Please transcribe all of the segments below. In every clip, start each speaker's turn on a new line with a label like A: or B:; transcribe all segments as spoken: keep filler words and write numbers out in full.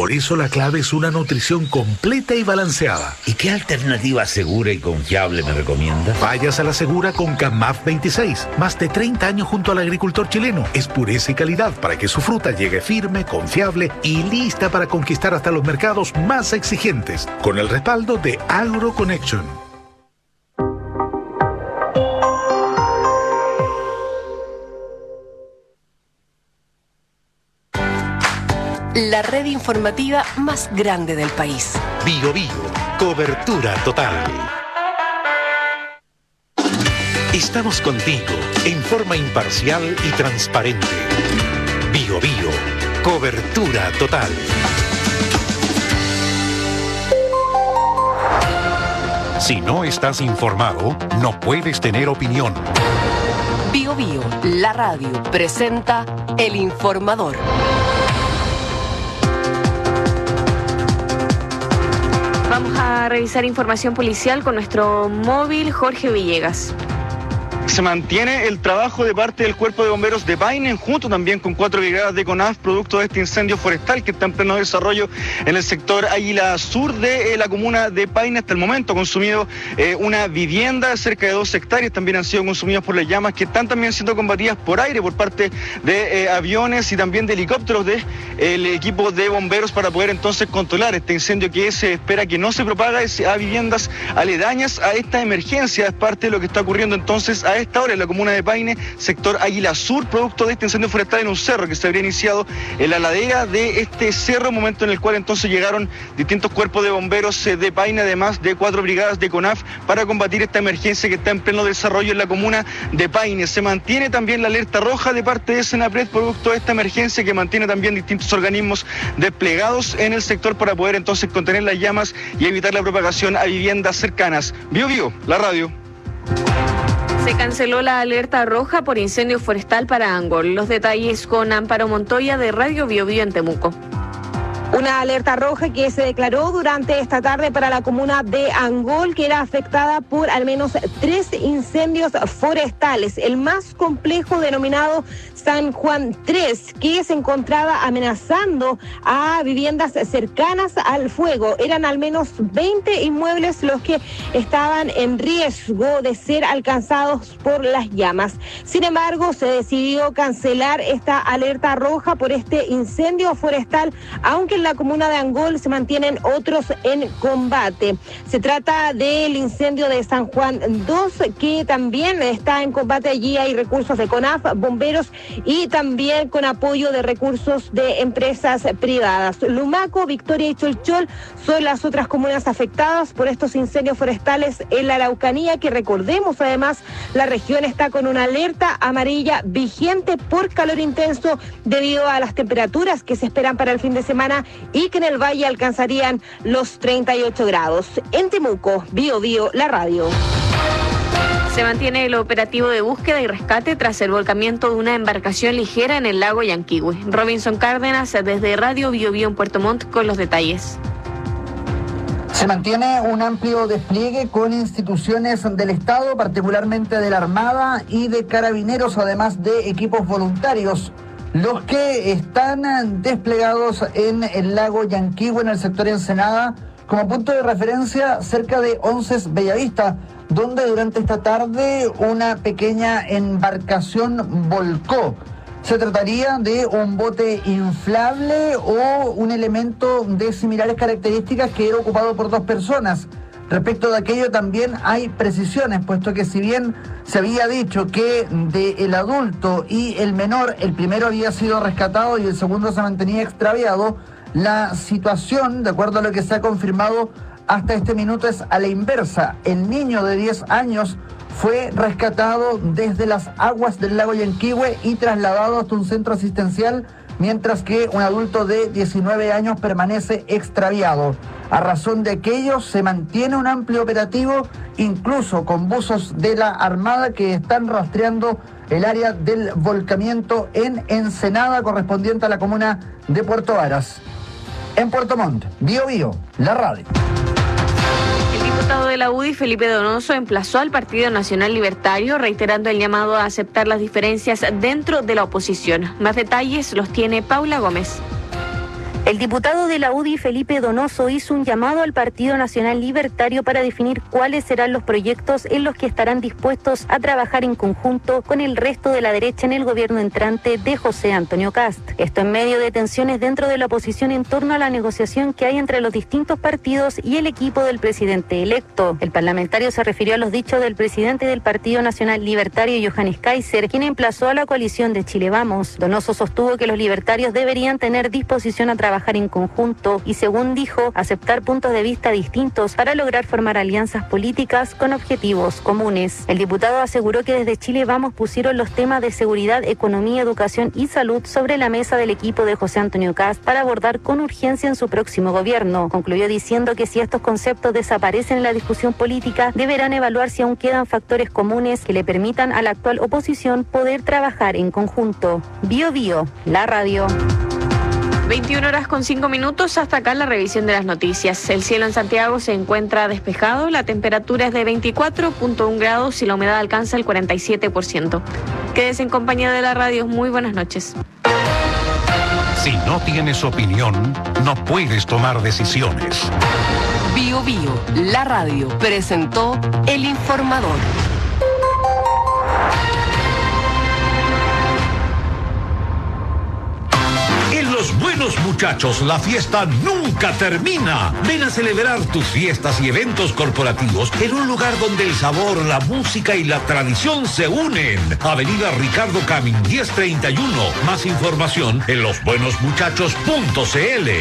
A: Por eso la clave es una nutrición completa y balanceada.
B: ¿Y qué alternativa segura y confiable me recomienda?
A: Vayas a la segura con Camaf veintiséis. Más de treinta años junto al agricultor chileno. Es pureza y calidad para que su fruta llegue firme, confiable y lista para conquistar hasta los mercados más exigentes. Con el respaldo de AgroConnection.
C: La red informativa más grande del país.
D: Bio Bio, cobertura total. Estamos contigo en forma imparcial y transparente. Bio Bio, cobertura total. Si no estás informado, no puedes tener opinión.
C: Bio Bio, la radio, presenta El Informador.
E: Vamos a revisar información policial con nuestro móvil Jorge Villegas.
F: Se mantiene el trabajo de parte del Cuerpo de Bomberos de Paine, junto también con cuatro brigadas de CONAF, producto de este incendio forestal que está en pleno desarrollo en el sector Águila Sur de eh, la comuna de Paine. Hasta el momento ha consumido eh, una vivienda de cerca de dos hectáreas, también han sido consumidas por las llamas que están también siendo combatidas por aire por parte de eh, aviones y también de helicópteros del de, equipo de bomberos para poder entonces controlar este incendio que se espera que no se propague a viviendas aledañas a esta emergencia. Es parte de lo que está ocurriendo entonces a esta hora en la comuna de Paine, sector Águila Sur, producto de este incendio forestal en un cerro que se habría iniciado en la ladera de este cerro, momento en el cual entonces llegaron distintos cuerpos de bomberos de Paine, además de cuatro brigadas de CONAF para combatir esta emergencia que está en pleno desarrollo en la comuna de Paine. Se mantiene también la alerta roja de parte de Senapred, producto de esta emergencia que mantiene también distintos organismos desplegados en el sector para poder entonces contener las llamas y evitar la propagación a viviendas cercanas. Bio Bio, la radio.
E: Se canceló la alerta roja por incendio forestal para Angol. Los detalles con Amparo Montoya de Radio Bio Bio en Temuco.
G: Una alerta roja que se declaró durante esta tarde para la comuna de Angol, que era afectada por al menos tres incendios forestales. El más complejo, denominado San Juan tres, que se encontraba amenazando a viviendas cercanas al fuego. Eran al menos veinte inmuebles los que estaban en riesgo de ser alcanzados por las llamas. Sin embargo, se decidió cancelar esta alerta roja por este incendio forestal, aunque en la comuna de Angol se mantienen otros en combate. Se trata del incendio de San Juan dos, que también está en combate. Allí hay recursos de CONAF, bomberos y también con apoyo de recursos de empresas privadas. Lumaco, Victoria y Cholchol son las otras comunas afectadas por estos incendios forestales en la Araucanía, que recordemos además la región está con una alerta amarilla vigente por calor intenso debido a las temperaturas que se esperan para el fin de semana y que en el valle alcanzarían los treinta y ocho grados. En Temuco, Bio Bio, la radio.
E: Se mantiene el operativo de búsqueda y rescate tras el volcamiento de una embarcación ligera en el lago Yanquihue. Robinson Cárdenas desde Radio Bio Bio en Puerto Montt con los detalles.
H: Se mantiene un amplio despliegue con instituciones del Estado, particularmente de la Armada y de Carabineros, además de equipos voluntarios, los que están desplegados en el lago Yanquihue, en el sector Ensenada, como punto de referencia cerca de Onces Bellavista, donde durante esta tarde una pequeña embarcación volcó. Se trataría de un bote inflable o un elemento de similares características que era ocupado por dos personas. Respecto de aquello también hay precisiones, puesto que si bien se había dicho que del adulto y el menor, el primero había sido rescatado y el segundo se mantenía extraviado, la situación, de acuerdo a lo que se ha confirmado hasta este minuto, es a la inversa. El niño de diez años fue rescatado desde las aguas del lago Yanquihue y trasladado hasta un centro asistencial, mientras que un adulto de diecinueve años permanece extraviado. A razón de aquello, se mantiene un amplio operativo, incluso con buzos de la Armada que están rastreando el área del volcamiento en Ensenada, correspondiente a la comuna de Puerto Varas. En Puerto Montt, Bio Bio, la radio.
E: El diputado de la U D I, Felipe Donoso, emplazó al Partido Nacional Libertario, reiterando el llamado a aceptar las diferencias dentro de la oposición. Más detalles los tiene Paula Gómez.
I: El diputado de la U D I, Felipe Donoso, hizo un llamado al Partido Nacional Libertario para definir cuáles serán los proyectos en los que estarán dispuestos a trabajar en conjunto con el resto de la derecha en el gobierno entrante de José Antonio Kast. Esto en medio de tensiones dentro de la oposición en torno a la negociación que hay entre los distintos partidos y el equipo del presidente electo. El parlamentario se refirió a los dichos del presidente del Partido Nacional Libertario, Johannes Kaiser, quien emplazó a la coalición de Chile Vamos. Donoso sostuvo que los libertarios deberían tener disposición a trabajar en conjunto y, según dijo, aceptar puntos de vista distintos para lograr formar alianzas políticas con objetivos comunes. El diputado aseguró que desde Chile Vamos pusieron los temas de seguridad, economía, educación y salud sobre la mesa del equipo de José Antonio Kast para abordar con urgencia en su próximo gobierno. Concluyó diciendo que si estos conceptos desaparecen en la discusión política, deberán evaluar si aún quedan factores comunes que le permitan a la actual oposición poder trabajar en conjunto. Bio Bio, la radio.
E: veintiuna horas con cinco minutos, hasta acá la revisión de las noticias. El cielo en Santiago se encuentra despejado, la temperatura es de veinticuatro punto uno grados y la humedad alcanza el cuarenta y siete por ciento. Quédese en compañía de la radio, muy buenas noches.
D: Si no tienes opinión, no puedes tomar decisiones.
C: Bio Bio, la radio, presentó El Informador.
B: En Los Buenos Muchachos, la fiesta nunca termina. Ven a celebrar tus fiestas y eventos corporativos en un lugar donde el sabor, la música y la tradición se unen. Avenida Ricardo Camin, diez treinta y uno. Más información en los buenos muchachos punto c l.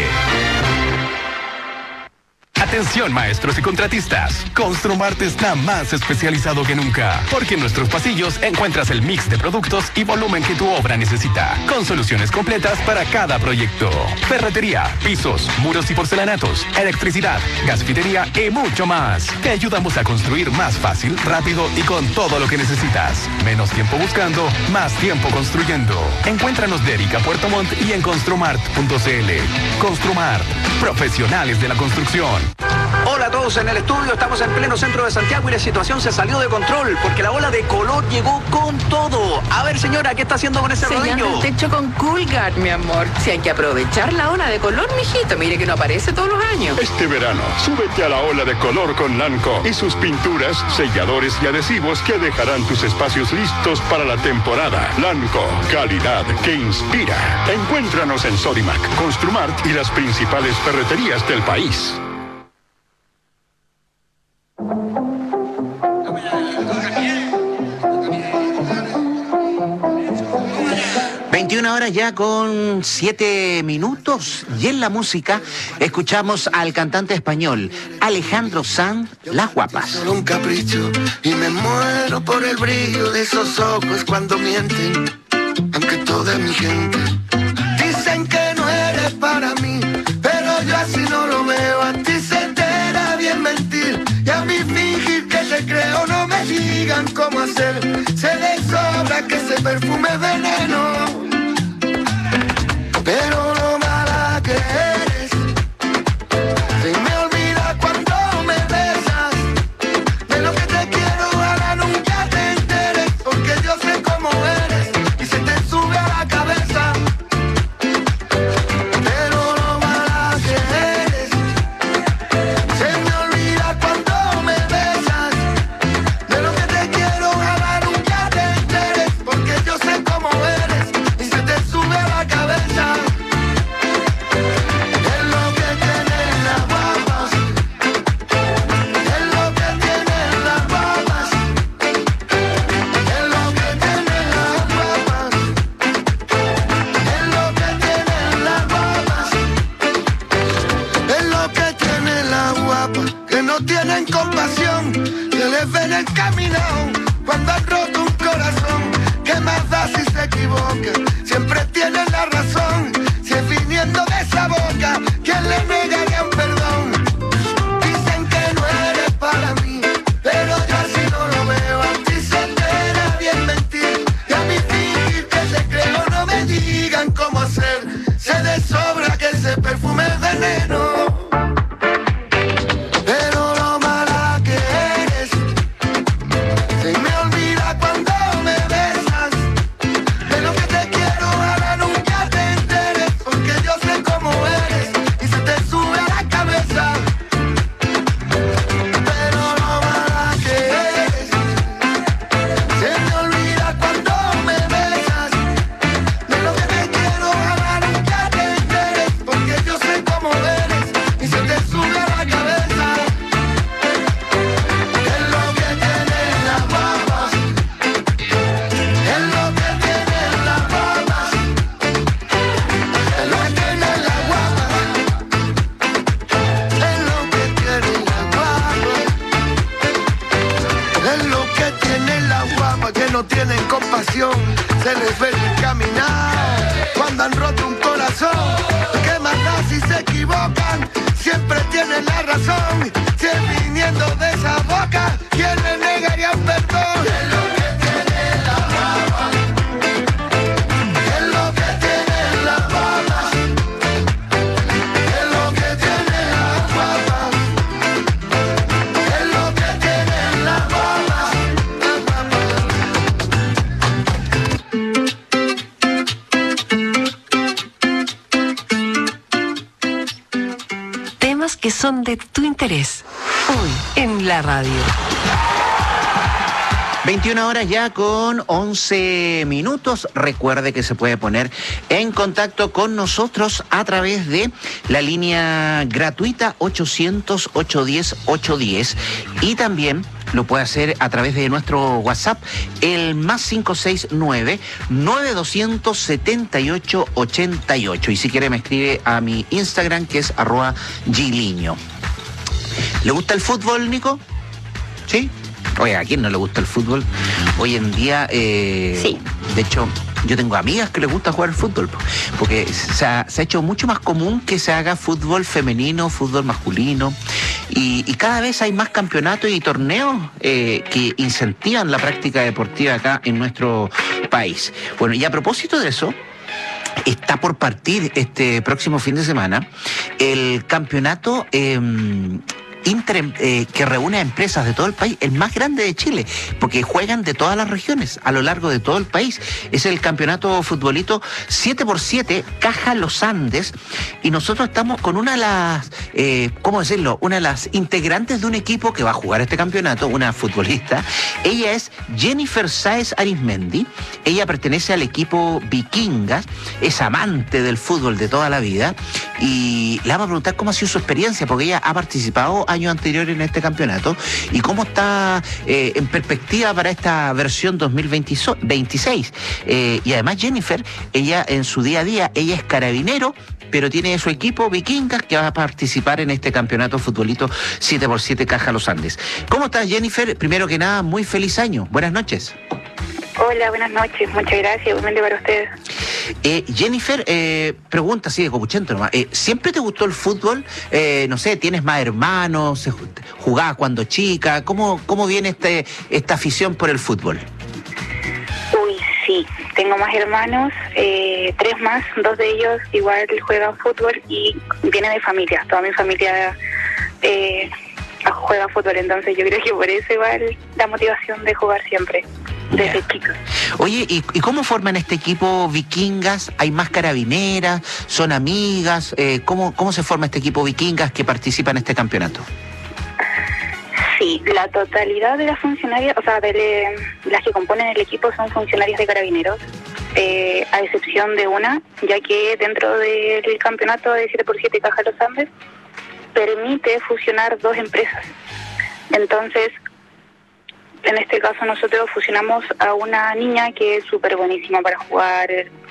J: Atención, maestros y contratistas. Construmart está más especializado que nunca, porque en nuestros pasillos encuentras el mix de productos y volumen que tu obra necesita, con soluciones completas para cada proyecto. Ferretería, pisos, muros y porcelanatos, electricidad, gasfitería y mucho más. Te ayudamos a construir más fácil, rápido y con todo lo que necesitas. Menos tiempo buscando, más tiempo construyendo. Encuéntranos de Erika Puerto Montt y en construmart punto c l. Construmart, profesionales de la construcción.
K: Hola a todos en el estudio, estamos en pleno centro de Santiago y la situación se salió de control porque la ola de color llegó con todo. A ver, señora, ¿qué está haciendo con ese rodillo?
L: Sellando el techo con Coolguard, mi amor. Si hay que aprovechar la ola de color, mijito, mire que no aparece todos los años.
M: Este verano, súbete a la ola de color con Lanco y sus pinturas, selladores y adhesivos que dejarán tus espacios listos para la temporada. Lanco, calidad que inspira. Encuéntranos en Sodimac, Construmart y las principales ferreterías del país.
N: veintiuna horas ya con siete minutos y en la música escuchamos al cantante español Alejandro Sanz, Las Guapas.
O: Solo un capricho y me muero por el brillo de esos ojos cuando mienten, aunque toda mi gente dicen que no eres para mí, pero yo así no lo veo. A ti se te da bien mentir y a mí fingir que te creo. No me digan cómo hacer, se les sobra que ese perfume es veneno. Pero lo mala que eres, se me olvida cuando me besas. De lo que te quiero ahora nunca te enteres, porque yo sé cómo eres y se te sube a la cabeza. Pero lo mala que eres, se me olvida cuando me besas. De lo que te quiero ahora nunca te enteres, porque yo sé cómo eres y se te sube a la cabeza. Tienen compasión, se les ven el caminado cuando han roto un corazón. ¿Qué más da si se equivocan? Siempre tienen la razón. Si es viniendo de esa boca, ¿quién le negaría un perdón? Dicen que no eres para mí, pero yo así no lo veo. A ti se te da bien mentir y a mí fingir que te creo. No me digan cómo hacer, se les sobra que ese perfume es veneno. Como eres no tienen compasión, se les ve el caminar cuando han roto un corazón. ¿Qué más da si se equivocan? Siempre tienen la razón. Si es viniendo de esa boca, ¿quién le negaría perdón? Es lo que tiene la baba, es lo que tiene la baba, es lo que tiene la baba, es lo que tiene la baba,
C: Temas que son de tu interés. Hoy en la radio.
N: veintiuna horas ya con once minutos. Recuerde que se puede poner en contacto con nosotros a través de la línea gratuita ochocientos, ochocientos diez, ochocientos diez y también lo puede hacer a través de nuestro WhatsApp, el más cinco seis nueve, nueve dos cero cero, siete ocho ocho ocho. Y si quiere me escribe a mi Instagram, que es arroba giliño. ¿Le gusta el fútbol, Nico? ¿Sí? Oye, ¿a quién no le gusta el fútbol? Hoy en día, eh, sí. De hecho, yo tengo amigas que les gusta jugar al fútbol, porque se ha, se ha hecho mucho más común que se haga fútbol femenino, fútbol masculino, y, y cada vez hay más campeonatos y torneos eh, que incentivan la práctica deportiva acá en nuestro país. Bueno, y a propósito de eso, está por partir este próximo fin de semana el campeonato eh, Inter, eh, que reúne a empresas de todo el país, el más grande de Chile, porque juegan de todas las regiones a lo largo de todo el país. Es el campeonato futbolito siete por siete Caja Los Andes, y nosotros estamos con una de las, eh, ¿cómo decirlo? Una de las integrantes de un equipo que va a jugar este campeonato, una futbolista. Ella es Jennifer Sáez Arismendi. Ella pertenece al equipo Vikingas, es amante del fútbol de toda la vida, y le vamos a preguntar cómo ha sido su experiencia, porque ella ha participado años anteriores en este campeonato, y cómo está eh, en perspectiva para esta versión dos mil veintiséis. Eh, y además Jennifer, ella en su día a día, ella es carabinero, pero tiene su equipo Vikingas que va a participar en este campeonato futbolito siete por siete Caja Los Andes. ¿Cómo estás, Jennifer? Primero que nada, muy feliz año. Buenas noches.
P: Hola, buenas noches. Muchas gracias. Igualmente para ustedes.
N: Eh, Jennifer, eh, pregunta así de copuchento nomás. Eh, ¿Siempre te gustó el fútbol? Eh, no sé, ¿tienes más hermanos? ¿Jugabas cuando chica? ¿Cómo, cómo viene este, esta afición por el fútbol?
P: Uy, sí. Tengo más hermanos, eh, tres más. Dos de ellos igual juegan fútbol y vienen de familia. Toda mi familia eh, juega fútbol, entonces yo creo que por eso igual la motivación de jugar siempre. Desde yeah. chicos.
N: Oye, ¿y, ¿y cómo forman este equipo Vikingas? ¿Hay más carabineras? ¿Son amigas? Eh, ¿cómo, ¿Cómo se forma este equipo Vikingas que participa en este campeonato?
P: Sí, la totalidad de las funcionarias, o sea, de le, las que componen el equipo son funcionarias de carabineros, eh, a excepción de una, ya que dentro del campeonato de siete por siete Caja Los Andes permite fusionar dos empresas. Entonces, en este caso nosotros fusionamos a una niña que es súper buenísima para jugar,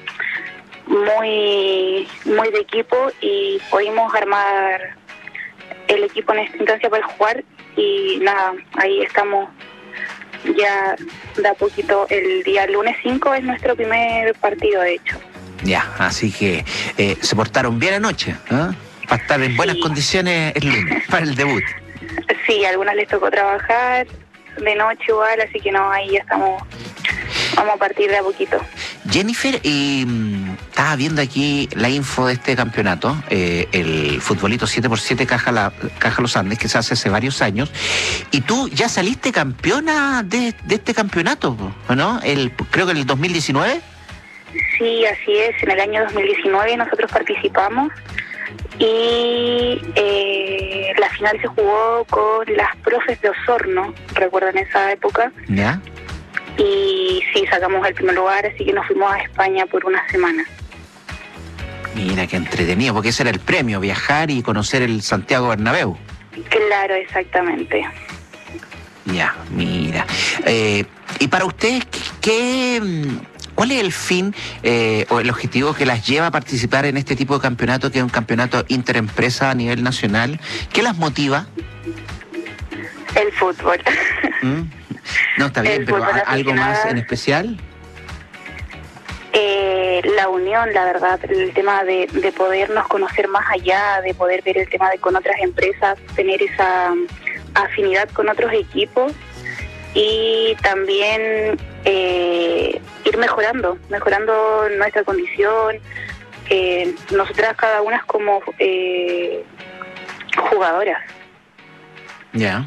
P: muy muy de equipo, y pudimos armar el equipo en esta instancia para jugar, y nada, ahí estamos ya de a poquito. El día lunes cinco es nuestro primer partido, de hecho.
N: Ya, así que eh, se portaron bien anoche, ¿eh? Para estar en buenas sí. condiciones el lunes, para el debut.
P: Sí, a algunas les tocó trabajar de noche igual, así que no, ahí ya estamos, vamos a partir de a poquito.
N: Jennifer, y mmm, estaba viendo aquí la info de este campeonato, eh, el futbolito siete por siete Caja, la, Caja Los Andes, que se hace hace varios años, y tú ya saliste campeona de, de este campeonato, ¿no? El, creo que en el dos mil diecinueve.
P: Sí, así es, en el año dos mil diecinueve nosotros participamos, y eh, la final se jugó con las profes de Osorno, recuerdan esa época.
N: ¿Ya?
P: Y sí, sacamos el primer lugar, así que nos fuimos a España por una semana.
N: Mira, qué entretenido, porque ese era el premio, viajar y conocer el Santiago Bernabéu.
P: Claro, exactamente.
N: Ya, mira. Eh, y para ustedes, ¿qué... ¿Cuál es el fin eh, o el objetivo que las lleva a participar en este tipo de campeonato, que es un campeonato interempresa a nivel nacional? ¿Qué las motiva?
P: El fútbol.
N: ¿Mm? No, está bien,
P: el
N: pero
P: fútbol
N: ¿algo más
P: aficionado.
N: en especial?
P: Eh, la unión, la verdad, el tema de, de podernos conocer más allá, de poder ver el tema de con otras empresas, tener esa afinidad con otros equipos y también eh, ir mejorando, mejorando nuestra condición. Eh, nosotras cada una es como eh, jugadoras.
N: Ya.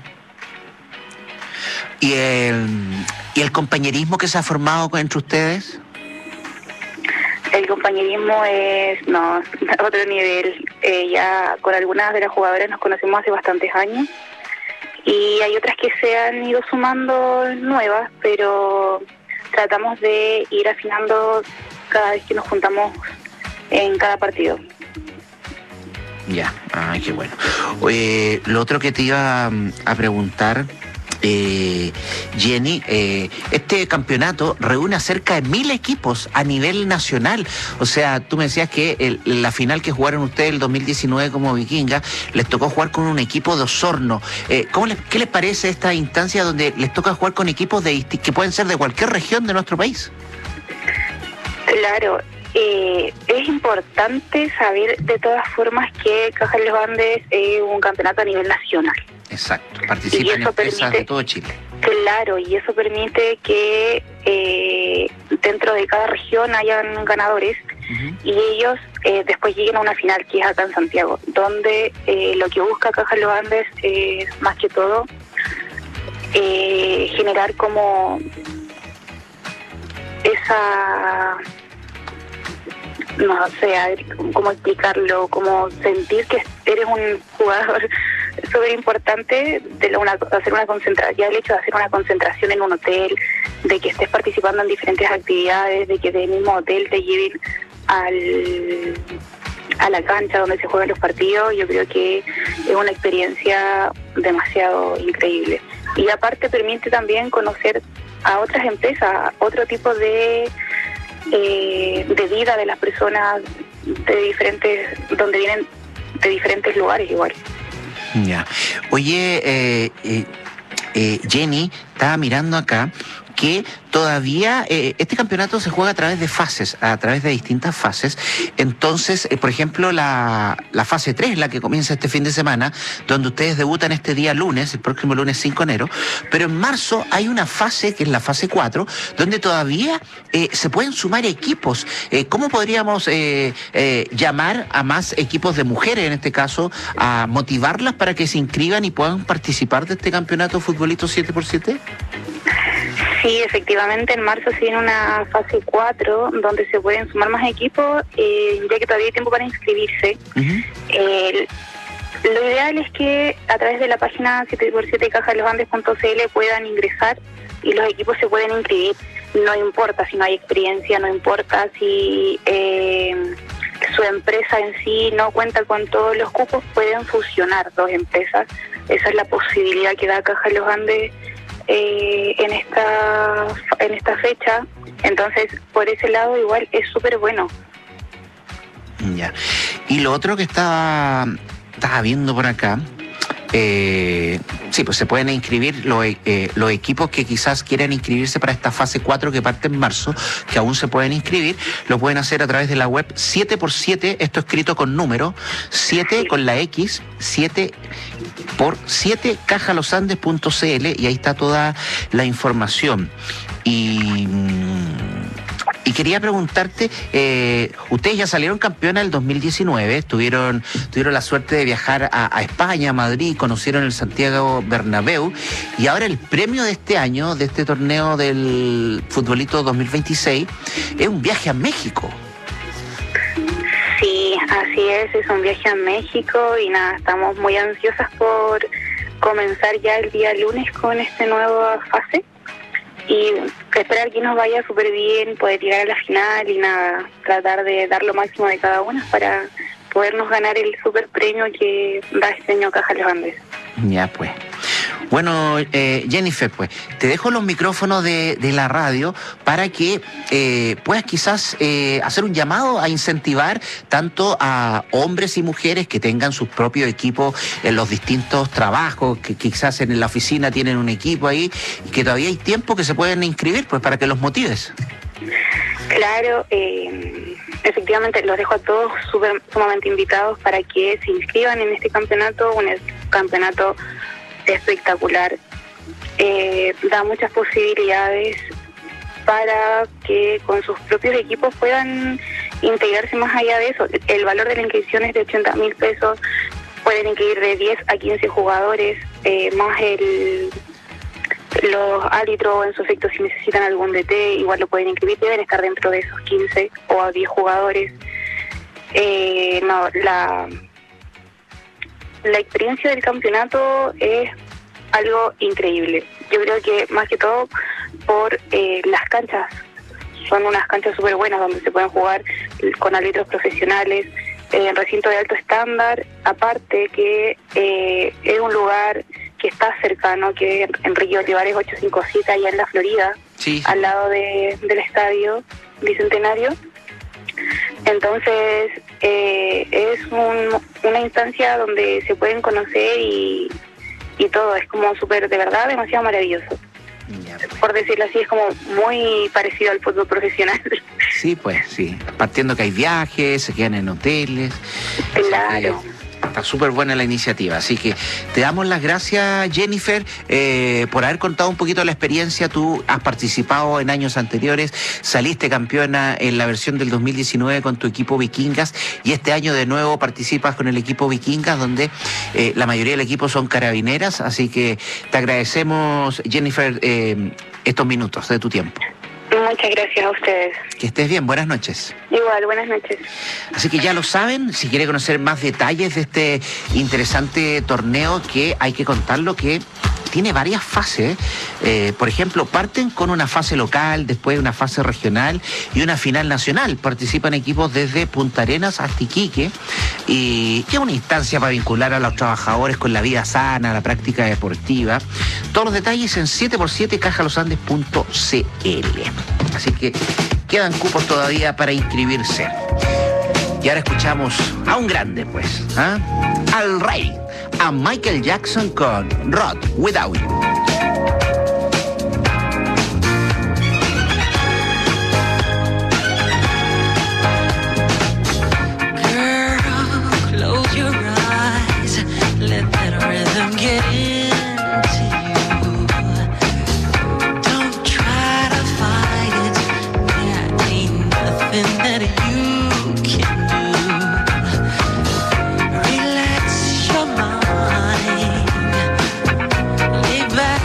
N: ¿Y el, ¿Y el compañerismo que se ha formado entre ustedes?
P: El compañerismo es, no, otro nivel. Eh, ya con algunas de las jugadoras nos conocemos hace bastantes años y hay otras que se han ido sumando nuevas, pero tratamos de ir afinando cada vez que nos juntamos en cada partido.
N: Ya, ay, qué bueno. Oye, lo otro que te iba a preguntar, eh, Jenny, eh, este campeonato reúne a cerca de mil equipos a nivel nacional. O sea, tú me decías que el, la final que jugaron ustedes el dos mil diecinueve como Vikinga, les tocó jugar con un equipo de Osorno. Eh, ¿cómo les, ¿Qué les parece esta instancia donde les toca jugar con equipos de que pueden ser de cualquier región de nuestro país?
P: Claro. Eh, es importante saber de todas formas que Caja de los Andes es un campeonato a nivel nacional.
N: Exacto, participan empresas permite, de todo Chile.
P: Claro, y eso permite que eh, dentro de cada región hayan ganadores uh-huh. y ellos eh, después lleguen a una final que es acá en Santiago, donde eh, lo que busca Caja de los Andes es más que todo eh, generar como esa... no sé, a ver cómo explicarlo, como sentir que eres un jugador súper importante, de la, una, hacer una concentración, ya el hecho de hacer una concentración en un hotel, de que estés participando en diferentes actividades, de que del mismo hotel te lleven al a la cancha donde se juegan los partidos, yo creo que es una experiencia demasiado increíble. Y aparte permite también conocer a otras empresas, otro tipo de Eh, de vida de las personas de diferentes, donde vienen de diferentes lugares igual.
N: Ya. Oye, eh, eh, eh, Jenny, estaba mirando acá que todavía eh, este campeonato se juega a través de fases, a través de distintas fases. Entonces, eh, por ejemplo, la, la fase tres, la que comienza este fin de semana, donde ustedes debutan este día lunes, el próximo lunes cinco de enero, pero en marzo hay una fase, que es la fase cuatro, donde todavía eh, se pueden sumar equipos. Eh, ¿Cómo podríamos eh, eh, llamar a más equipos de mujeres, en este caso, a motivarlas para que se inscriban y puedan participar de este campeonato Futbolito siete por siete?
P: Sí, efectivamente, en marzo se viene una fase cuatro donde se pueden sumar más equipos, eh, ya que todavía hay tiempo para inscribirse. Uh-huh. Eh, lo ideal es que a través de la página siete por siete caja de los andes punto c l puedan ingresar y los equipos se pueden inscribir. No importa si no hay experiencia, no importa si eh, su empresa en sí no cuenta con todos los cupos, pueden fusionar dos empresas. Esa es la posibilidad que da Caja de los Andes Eh, en esta en esta fecha. Entonces por ese lado igual es súper bueno.
N: Ya. Y lo otro que estaba estaba viendo por acá, eh, sí, pues se pueden inscribir los, eh, los equipos que quizás quieran inscribirse para esta fase cuatro que parte en marzo, que aún se pueden inscribir, lo pueden hacer a través de la web siete por siete, esto escrito con número, siete con la X, siete por siete caja los andes punto c l, y ahí está toda la información. Y, y quería preguntarte, eh, ustedes ya salieron campeonas el dos mil diecinueve, tuvieron, tuvieron la suerte de viajar a, a España, a Madrid, conocieron el Santiago Bernabéu, y ahora el premio de este año, de este torneo del Futbolito dos mil veintiséis, es un viaje a México.
P: Sí, así es, es un viaje a México y nada, estamos muy ansiosas por comenzar ya el día lunes con esta nueva fase y esperar que nos vaya súper bien, poder llegar a la final y nada, tratar de dar lo máximo de cada una para podernos ganar el super premio que da este año Caja de los Andes.
N: Ya pues. Bueno, eh, Jennifer, pues te dejo los micrófonos de, de la radio para que eh, puedas quizás eh, hacer un llamado a incentivar tanto a hombres y mujeres que tengan sus propios equipos en los distintos trabajos, que quizás en la oficina tienen un equipo ahí, que todavía hay tiempo que se pueden inscribir, pues para que los motives.
P: Claro, eh, efectivamente los dejo a todos super, sumamente invitados para que se inscriban en este campeonato, un campeonato espectacular. Eh, da muchas posibilidades para que con sus propios equipos puedan integrarse más allá de eso. El valor de la inscripción es de ochenta mil pesos, pueden inscribir de diez a quince jugadores, eh, más el... los árbitros en su efecto si necesitan algún D T igual lo pueden inscribir, deben estar dentro de esos quince o a diez jugadores. Eh, no, la la experiencia del campeonato es algo increíble. Yo creo que más que todo por eh, las canchas, son unas canchas súper buenas donde se pueden jugar con árbitros profesionales en recinto de alto estándar, aparte que eh, es un lugar que está cercano, que es Enrique Olivares ochocientos cincuenta y siete, allá en la Florida, sí, al lado de, del estadio Bicentenario. Entonces, eh, es un, una instancia donde se pueden conocer y, y todo, es como súper, de verdad, demasiado maravilloso. Ya, pues. Por decirlo así, es como muy parecido al fútbol profesional.
N: Sí, pues, sí. Partiendo que hay viajes, se quedan en hoteles.
P: Claro.
N: Está súper buena la iniciativa, así que te damos las gracias, Jennifer, eh, por haber contado un poquito la experiencia. Tú has participado en años anteriores, saliste campeona en la versión del dos mil diecinueve con tu equipo Vikingas y este año de nuevo participas con el equipo Vikingas, donde eh, la mayoría del equipo son carabineras, así que te agradecemos, Jennifer, eh, estos minutos de tu tiempo.
P: Muchas gracias a ustedes.
N: Que estés bien, buenas noches.
P: Igual, buenas noches.
N: Así que ya lo saben, si quiere conocer más detalles de este interesante torneo, que hay que contarlo que tiene varias fases. Eh, por ejemplo, parten con una fase local, después una fase regional y una final nacional. Participan equipos desde Punta Arenas hasta Iquique y es una instancia para vincular a los trabajadores con la vida sana, la práctica deportiva. Todos los detalles en siete por siete caja los andes punto c l. Así que quedan cupos todavía para inscribirse. Y ahora escuchamos a un grande, pues, ¿eh? Al rey, a Michael Jackson con Rod Without You.
Q: Relax your mind, lay back.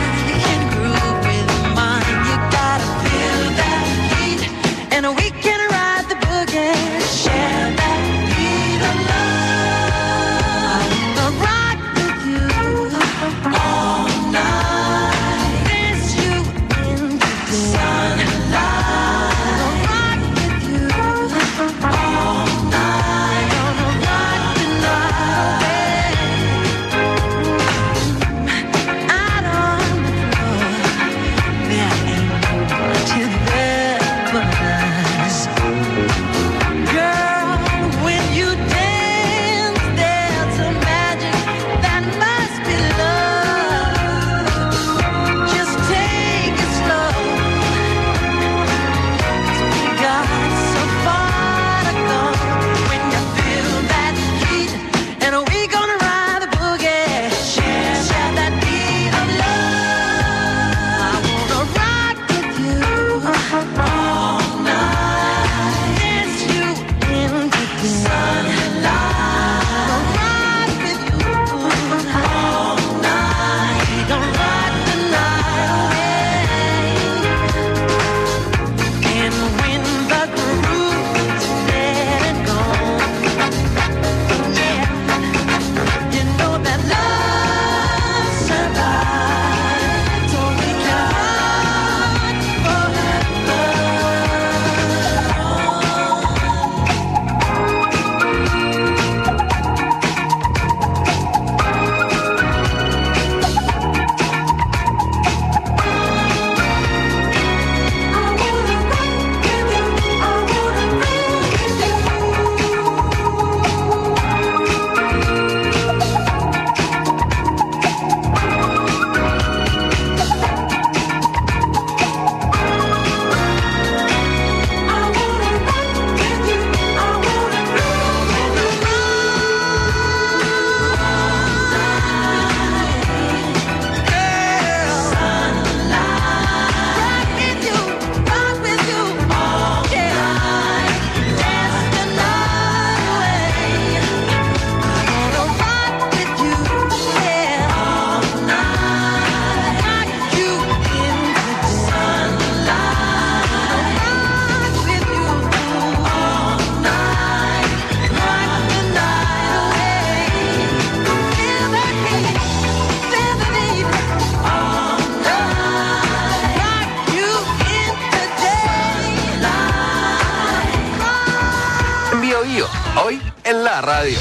K: en la radio.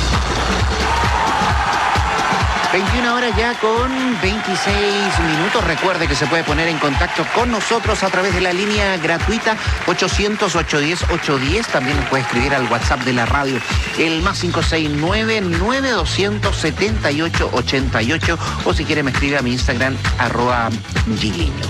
N: veintiuna horas ya con veintiséis minutos. Recuerde que se puede poner en contacto con nosotros a través de la línea gratuita ochocientos, ochocientos diez, ochocientos diez. También nos puede escribir al WhatsApp de la radio, el más cinco seis nueve, nueve dos cero cero, siete ocho ocho ocho. O si quiere me escribe a mi Instagram, arroba giliño.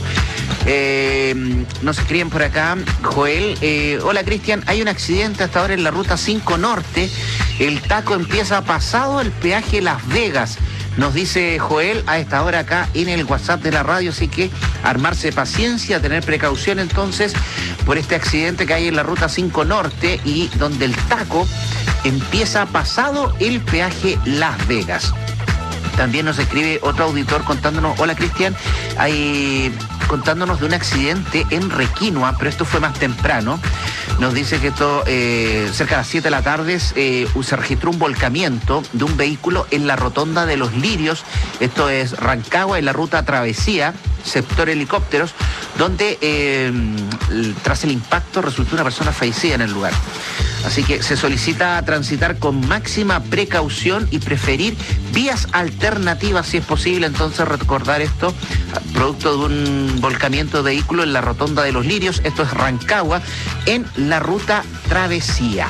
N: Eh, nos escriben por acá, Joel, eh, hola Cristian, hay un accidente hasta ahora en la ruta cinco Norte, el taco empieza pasado el peaje Las Vegas, nos dice Joel a esta hora acá en el WhatsApp de la radio, así que armarse paciencia, tener precaución entonces por este accidente que hay en la ruta cinco Norte y donde el taco empieza pasado el peaje Las Vegas. También nos escribe otro auditor contándonos, hola Cristian, hay... contándonos de un accidente en Requinoa, pero esto fue más temprano. Nos dice que esto, eh, cerca de las siete de la tarde, eh, se registró un volcamiento de un vehículo en la rotonda de Los Lirios, esto es Rancagua, en la ruta Travesía, sector helicópteros, donde eh, tras el impacto resultó una persona fallecida en el lugar. Así que se solicita transitar con máxima precaución y preferir vías alternativas si es posible. Entonces recordar esto, producto de un volcamiento de vehículo en la rotonda de Los Lirios, esto es Rancagua, en la ruta Travesía.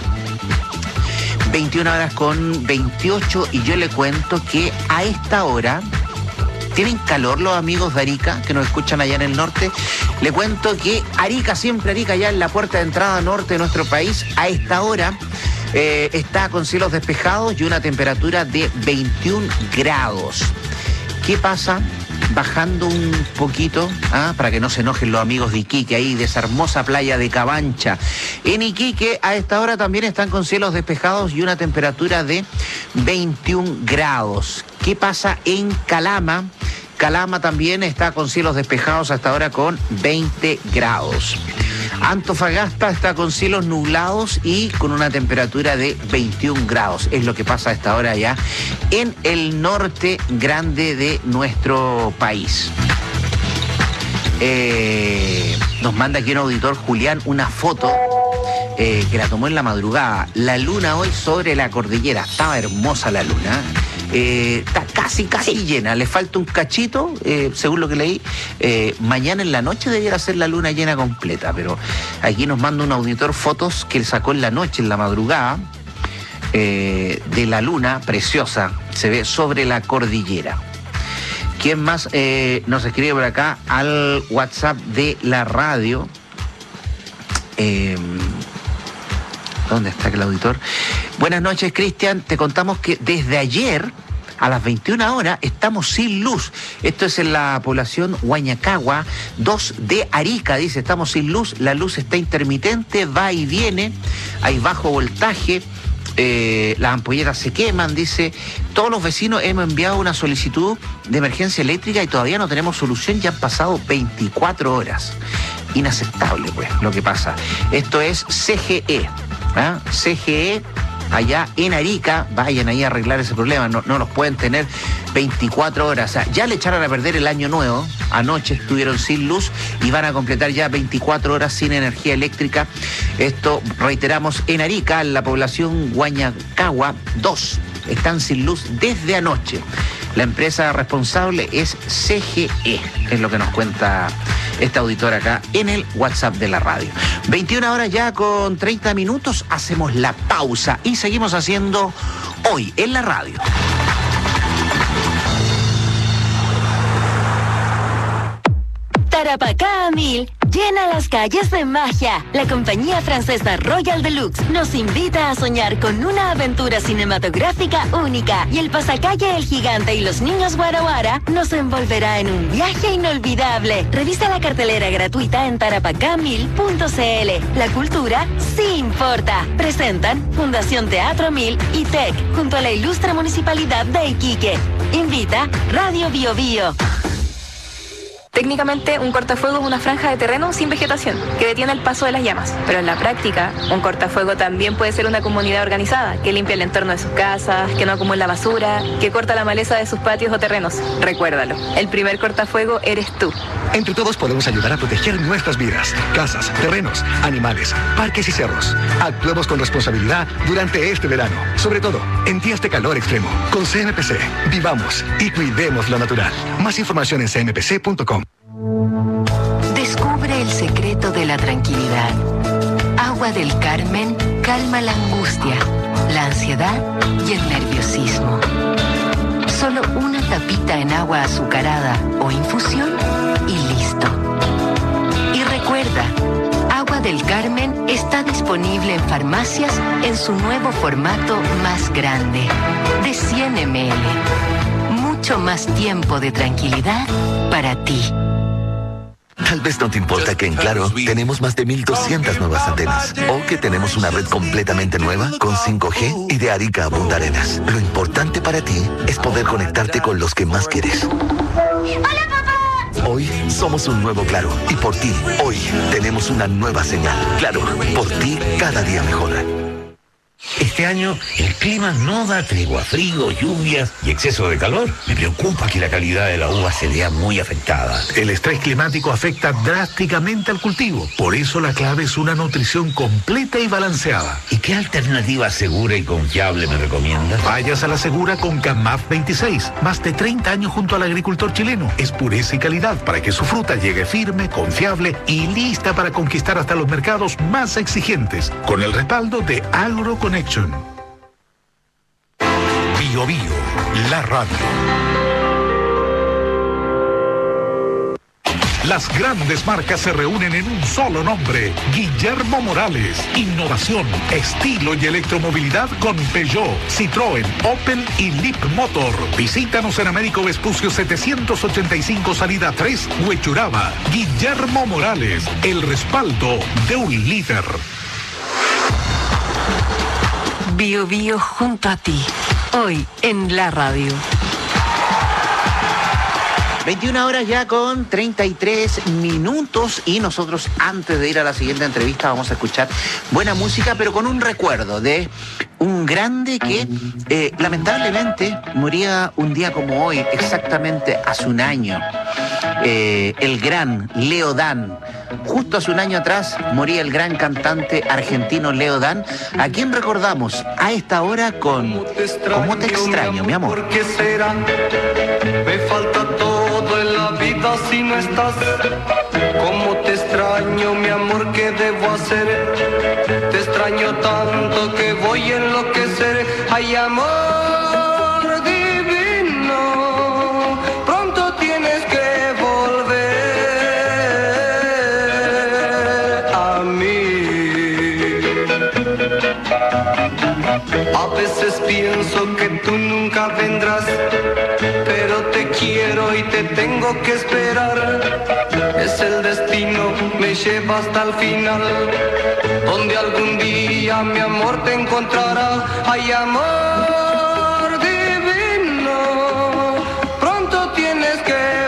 N: veintiuna horas con veintiocho y yo le cuento que a esta hora... ¿Tienen calor los amigos de Arica que nos escuchan allá en el norte? Le cuento que Arica, siempre Arica, allá en la puerta de entrada norte de nuestro país, a esta hora eh, está con cielos despejados y una temperatura de veintiún grados. ¿Qué pasa? Bajando un poquito, ¿ah? Para que no se enojen los amigos de Iquique, ahí de esa hermosa playa de Cabancha. En Iquique a esta hora también están con cielos despejados y una temperatura de veintiún grados. ¿Qué pasa en Calama? Calama también está con cielos despejados hasta ahora con veinte grados. Antofagasta está con cielos nublados y con una temperatura de veintiún grados. Es lo que pasa a esta hora ya en el norte grande de nuestro país. Eh, nos manda aquí un auditor, Julián, una foto eh, que la tomó en la madrugada. La luna hoy sobre la cordillera. Estaba hermosa la luna. Eh, está casi, casi sí. llena. Le falta un cachito, eh, según lo que leí. Eh, mañana en la noche debiera ser la luna llena completa. Pero aquí nos manda un auditor fotos que él sacó en la noche, en la madrugada, eh, de la luna preciosa. Se ve sobre la cordillera. ¿Quién más eh, nos escribe por acá al WhatsApp de la radio? Eh, ¿Dónde está el auditor? Buenas noches, Cristian. Te contamos que desde ayer a las veintiuna horas estamos sin luz. Esto es en la población Huañacagua dos de Arica. Dice, estamos sin luz, la luz está intermitente, va y viene, hay bajo voltaje. Eh, las ampolletas se queman, dice. Todos los vecinos hemos enviado una solicitud de emergencia eléctrica y todavía no tenemos solución, ya han pasado veinticuatro horas. Inaceptable, pues, lo que pasa. Esto es C G E, ¿ah? C G E, allá en Arica, vayan ahí a arreglar ese problema, no, no los pueden tener veinticuatro horas. O sea, ya le echaron a perder el año nuevo, anoche estuvieron sin luz y van a completar ya veinticuatro horas sin energía eléctrica. Esto, reiteramos, en Arica, en la población Huañacagua dos, están sin luz desde anoche. La empresa responsable es C G E, es lo que nos cuenta este auditor acá en el WhatsApp de la radio. veintiuna horas ya con treinta minutos, hacemos la pausa y seguimos haciendo Hoy en la Radio.
Q: Tarapacá a mil llena las calles de magia. La compañía francesa Royal Deluxe nos invita a soñar con una aventura cinematográfica única y el pasacalle El Gigante y los Niños Guara Guara nos envolverá en un viaje inolvidable. Revisa la cartelera gratuita en tarapacá mil punto c l. La cultura sí importa. Presentan Fundación Teatro Mil y T E C junto a la ilustre Municipalidad de Iquique. Invita Radio Bio Bio.
R: Técnicamente, un cortafuego es una franja de terreno sin vegetación que detiene el paso de las llamas. Pero en la práctica, un cortafuego también puede ser una comunidad organizada que limpia el entorno de sus casas, que no acumula basura, que corta la maleza de sus patios o terrenos. Recuérdalo, el primer cortafuego eres tú.
S: Entre todos podemos ayudar a proteger nuestras vidas, casas, terrenos, animales, parques y cerros. Actuemos con responsabilidad durante este verano, sobre todo en días de calor extremo. Con C M P C, vivamos y cuidemos lo natural. Más información en c m p c punto com.
T: Descubre el secreto de la tranquilidad. Agua del Carmen calma la angustia, la ansiedad y el nerviosismo. Solo una tapita en agua azucarada o infusión y listo. Y recuerda, Agua del Carmen está disponible en farmacias en su nuevo formato más grande, de cien mililitros. Mucho más tiempo de tranquilidad para ti.
U: Tal vez no te importa que en Claro tenemos más de mil doscientas nuevas antenas o que tenemos una red completamente nueva con cinco G y de Arica a Punta Arenas. Lo importante para ti es poder conectarte con los que más quieres.
V: ¡Hola, papá!
U: Hoy somos un nuevo Claro y por ti, hoy tenemos una nueva señal. Claro, por ti cada día mejor.
B: Este año el clima no da tregua, frío, lluvias y exceso de calor. Me preocupa que la calidad de la uva se vea muy afectada.
A: El estrés climático afecta drásticamente al cultivo. Por eso la clave es una nutrición completa y balanceada.
B: ¿Y qué alternativa segura y confiable me recomiendas?
A: Vayas a la segura con CAMAF veintiséis. Más de treinta años junto al agricultor chileno. Es pureza y calidad para que su fruta llegue firme, confiable y lista para conquistar hasta los mercados más exigentes. Con el respaldo de AgroConnection.
D: Bio Bio, la radio.
A: Las grandes marcas se reúnen en un solo nombre. Guillermo Morales. Innovación, estilo y electromovilidad con Peugeot, Citroën, Opel y Leap Motor. Visítanos en Américo Vespucio setecientos ochenta y cinco, salida tres, Huechuraba. Guillermo Morales, el respaldo de un líder.
C: Bio Bio junto a ti. Hoy en la radio.
N: veintiuna horas ya con treinta y tres minutos y nosotros antes de ir a la siguiente entrevista vamos a escuchar buena música, pero con un recuerdo de un grande que eh, lamentablemente moría un día como hoy, exactamente hace un año. Eh, el gran Leo Dan. Justo hace un año atrás moría el gran cantante argentino Leo Dan, a quien recordamos a esta hora con ¿Cómo te extraño, mi amor?
V: ¿Por qué será? Me falta todo en la vida si no estás. ¿Cómo te extraño, mi amor? ¿Qué debo hacer? Te extraño tanto que voy a enloquecer. Ay, amor divino, pronto tienes que volver a mí. A veces pienso que tú nunca vendrás, pero te quiero y te tengo que esperar. Es el destino, me lleva hasta el final, donde algún día mi amor te encontrará. Ay, amor divino, pronto tienes que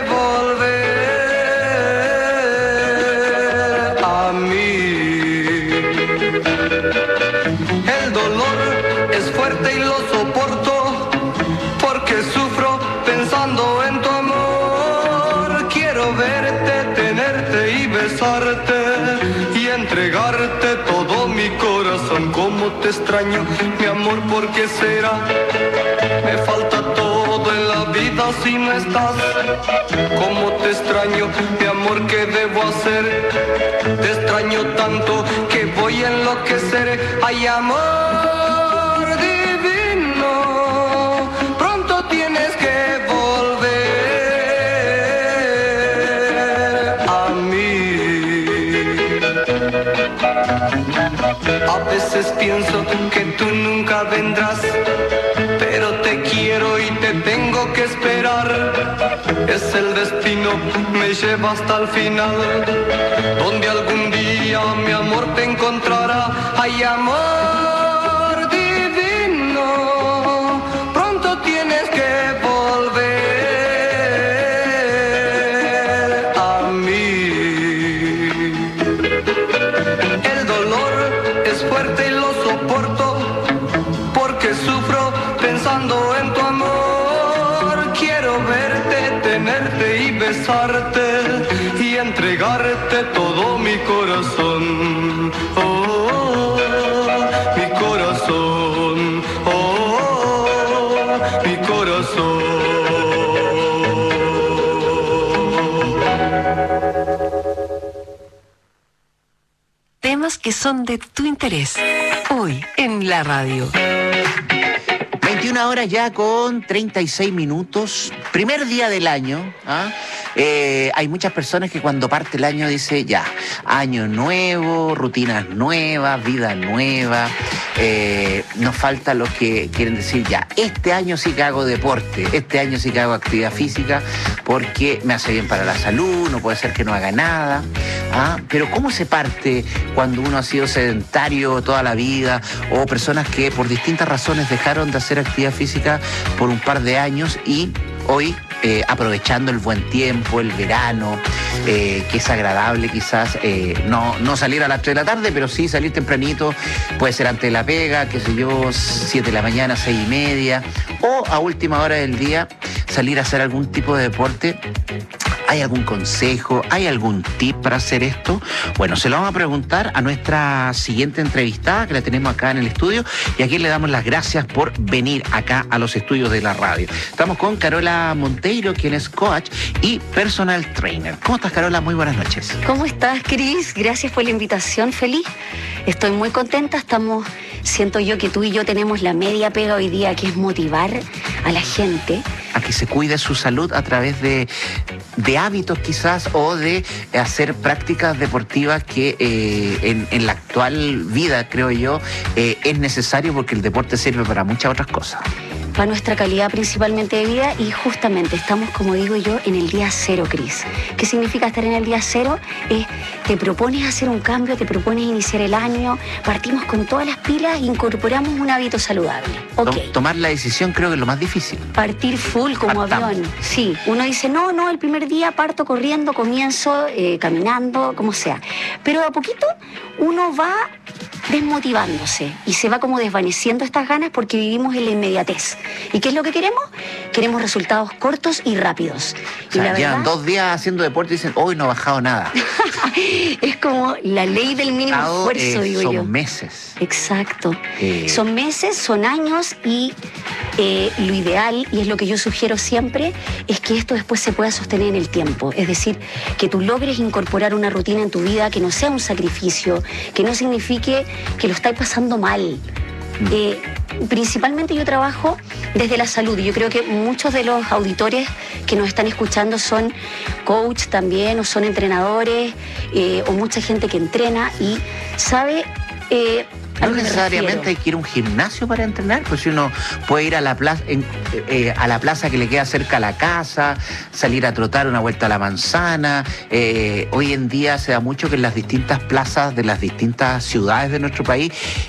V: volver a mí. El dolor es fuerte y lo soporto, porque sufro pensando en tu amor. Quiero verte, tenerte y besarte y entregarte todo mi corazón. Cómo te extraño, mi amor, ¿por qué será? Me falta todo en la vida si no estás. Cómo te extraño, mi amor, ¿qué debo hacer? Te extraño tanto que voy a enloquecer. Ay, amor divino, pronto tienes que volver a mí. A veces pienso que tú nunca vendrás, pero te quiero y te tengo que esperar. Es el destino, me lleva hasta el final, donde algún día mi amor te encontrará. Ay, amor divino, pronto tienes que volver quiero verte, tenerte y besarte y entregarte todo mi corazón. Oh, oh, oh, mi corazón. Oh, oh, oh, mi corazón.
C: Temas que son de tu interés. Hoy en la radio.
N: veintiuna horas ya con treinta y seis minutos. Primer día del año. ¿ah? Eh, hay muchas personas que cuando parte el año dice ya, año nuevo, rutinas nuevas, vida nueva. Eh, nos falta los que quieren decir ya, este año sí que hago deporte, este año sí que hago actividad física porque me hace bien para la salud, no puede ser que no haga nada. ¿ah? Pero ¿cómo se parte cuando uno ha sido sedentario toda la vida o personas que por distintas razones dejaron de hacer actividad física por un par de años y hoy eh, aprovechando el buen tiempo, el verano, eh, que es agradable quizás eh, no, no salir a las tres de la tarde, pero sí salir tempranito, puede ser antes de la pega, qué sé yo, siete de la mañana, seis y media, o a última hora del día salir a hacer algún tipo de deporte? ¿Hay algún consejo? ¿Hay algún tip para hacer esto? Bueno, se lo vamos a preguntar a nuestra siguiente entrevistada que la tenemos acá en el estudio y aquí le damos las gracias por venir acá a los estudios de la radio. Estamos con Carola Monteiro, quien es coach y personal trainer. ¿Cómo estás, Carola? Muy buenas noches.
F: ¿Cómo estás, Cris? Gracias por la invitación, feliz. Estoy muy contenta, estamos, siento yo que tú y yo tenemos la media pega hoy día, que es motivar a la gente
N: a que se cuide su salud a través de, de hábitos quizás o de hacer prácticas deportivas que eh, en, en la actual vida, creo yo, eh, es necesario porque el deporte sirve para muchas otras cosas.
F: Para nuestra calidad principalmente de vida y justamente estamos, como digo yo, en el día cero, Cris. ¿Qué significa estar en el día cero? Es, te propones hacer un cambio, te propones iniciar el año, partimos con todas las pilas e incorporamos un hábito saludable. Okay.
N: Tomar la decisión creo que es lo más difícil.
F: Partir full como Partamos. avión. Sí, uno dice, no, no, el primer día parto corriendo, comienzo eh, caminando, como sea. Pero a poquito uno va desmotivándose y se va como desvaneciendo estas ganas porque vivimos en la inmediatez. ¿Y qué es lo que queremos? Queremos resultados cortos y rápidos.
N: O sea, y la llevan verdad, dos días haciendo deporte y dicen, hoy no he bajado nada.
F: Es como la ley del mínimo Estado, esfuerzo, eh, digo
N: son
F: yo.
N: Son meses.
F: Exacto. Eh... Son meses, son años y eh, lo ideal, y es lo que yo sugiero siempre, es que esto después se pueda sostener en el tiempo. Es decir, que tú logres incorporar una rutina en tu vida que no sea un sacrificio, que no signifique que lo estáis pasando mal. Eh, principalmente yo trabajo desde la salud y yo creo que muchos de los auditores que nos están escuchando son coach también o son entrenadores eh, o mucha gente que entrena y sabe eh,
N: no necesariamente hay que ir a un gimnasio para entrenar, pues si uno puede ir a la plaza, en, eh, a la plaza que le queda cerca a la casa, salir a trotar una vuelta a la manzana. Eh, hoy en día se da mucho que en las distintas plazas de las distintas ciudades de nuestro país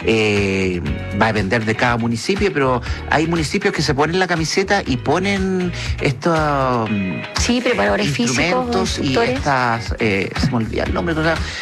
N: eh, va a depender de cada municipio, pero hay municipios que se ponen la camiseta y ponen estos
F: sí, preparadores
N: instrumentos
F: físicos,
N: y estas, eh, se me olvida el nombre,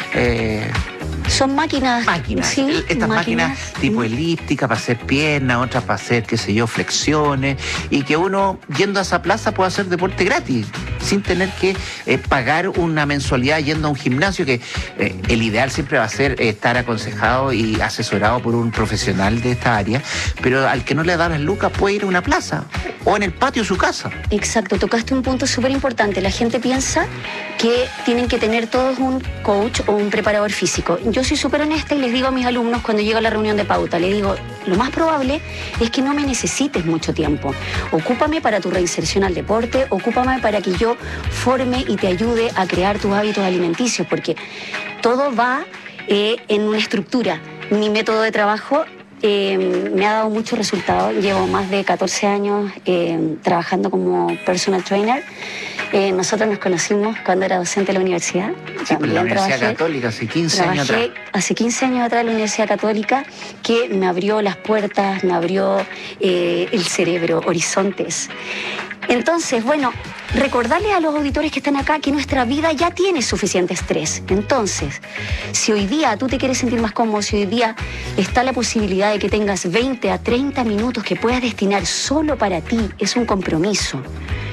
N: eh,
F: son máquinas.
N: Máquinas.
F: Sí,
N: Estas máquinas, máquinas tipo mm. elíptica para hacer piernas, otras para hacer, qué sé yo, flexiones. Y que uno, yendo a esa plaza, pueda hacer deporte gratis, sin tener que eh, pagar una mensualidad yendo a un gimnasio, que eh, el ideal siempre va a ser eh, estar aconsejado y asesorado por un profesional de esta área. Pero al que no le da las lucas puede ir a una plaza o en el patio de su casa.
F: Exacto, tocaste un punto súper importante. La gente piensa que tienen que tener todos un coach o un preparador físico. Yo soy súper honesta y les digo a mis alumnos cuando llego a la reunión de pauta, les digo, lo más probable es que no me necesites mucho tiempo. Ocúpame para tu reinserción al deporte, ocúpame para que yo forme y te ayude a crear tus hábitos alimenticios, porque todo va eh, en una estructura. Mi método de trabajo eh, me ha dado muchos resultados. Llevo más de catorce años eh, trabajando como personal trainer. Eh, nosotros nos conocimos cuando era docente de la universidad.
N: Sí, en la Universidad trabajé, Católica, hace quince años atrás.
F: Hace quince años atrás en la Universidad Católica, que me abrió las puertas, me abrió eh, el cerebro, horizontes. Entonces, bueno, recordarle a los auditores que están acá que nuestra vida ya tiene suficiente estrés. Entonces, si hoy día tú te quieres sentir más cómodo, si hoy día está la posibilidad de que tengas veinte a treinta minutos que puedas destinar solo para ti, es un compromiso.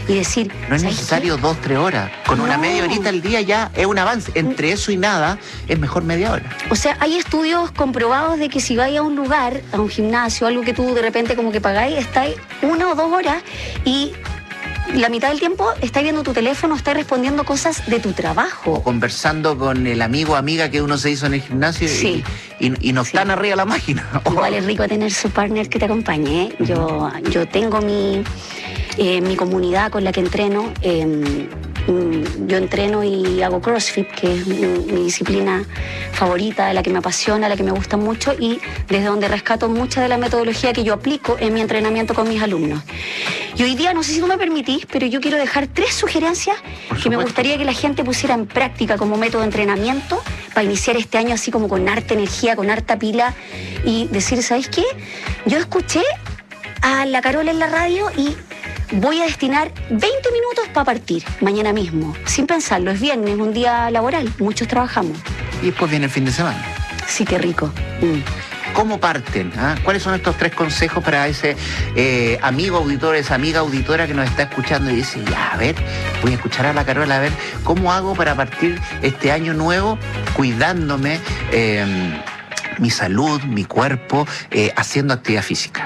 F: y decir...
N: No es necesario qué? dos, tres horas. Con no. una media horita al día ya es un avance. Entre eso y nada, es mejor media hora.
F: O sea, hay estudios comprobados de que si vais a un lugar, a un gimnasio, algo que tú de repente como que pagáis, estáis una o dos horas y... la mitad del tiempo estás viendo tu teléfono, estás respondiendo cosas de tu trabajo.
N: O conversando con el amigo o amiga que uno se hizo en el gimnasio
F: sí.
N: y, y, y no sí. están arriba de la máquina.
F: Igual es rico tener su partner que te acompañe. ¿eh? Yo, yo tengo mi, eh, mi comunidad con la que entreno. Eh, yo entreno y hago CrossFit, que es mi, mi disciplina favorita, la que me apasiona, la que me gusta mucho y desde donde rescato mucha de la metodología que yo aplico en mi entrenamiento con mis alumnos. Y hoy día, no sé si tú me permitís, pero yo quiero dejar tres sugerencias que me gustaría que la gente pusiera en práctica como método de entrenamiento para iniciar este año así como con harta energía, con harta pila y decir, ¿sabes qué? Yo escuché a la Carola en la radio y voy a destinar veinte minutos para partir mañana mismo, sin pensarlo. Es viernes, un día laboral, muchos trabajamos.
N: Y después viene el fin de semana.
F: Sí, qué rico. Mm.
N: ¿Cómo parten? ¿Ah? ¿Cuáles son estos tres consejos para ese eh, amigo auditor, esa amiga auditora que nos está escuchando y dice, ya, a ver, voy a escuchar a la Carola, a ver, ¿cómo hago para partir este año nuevo cuidándome eh, mi salud, mi cuerpo, eh, haciendo actividad física?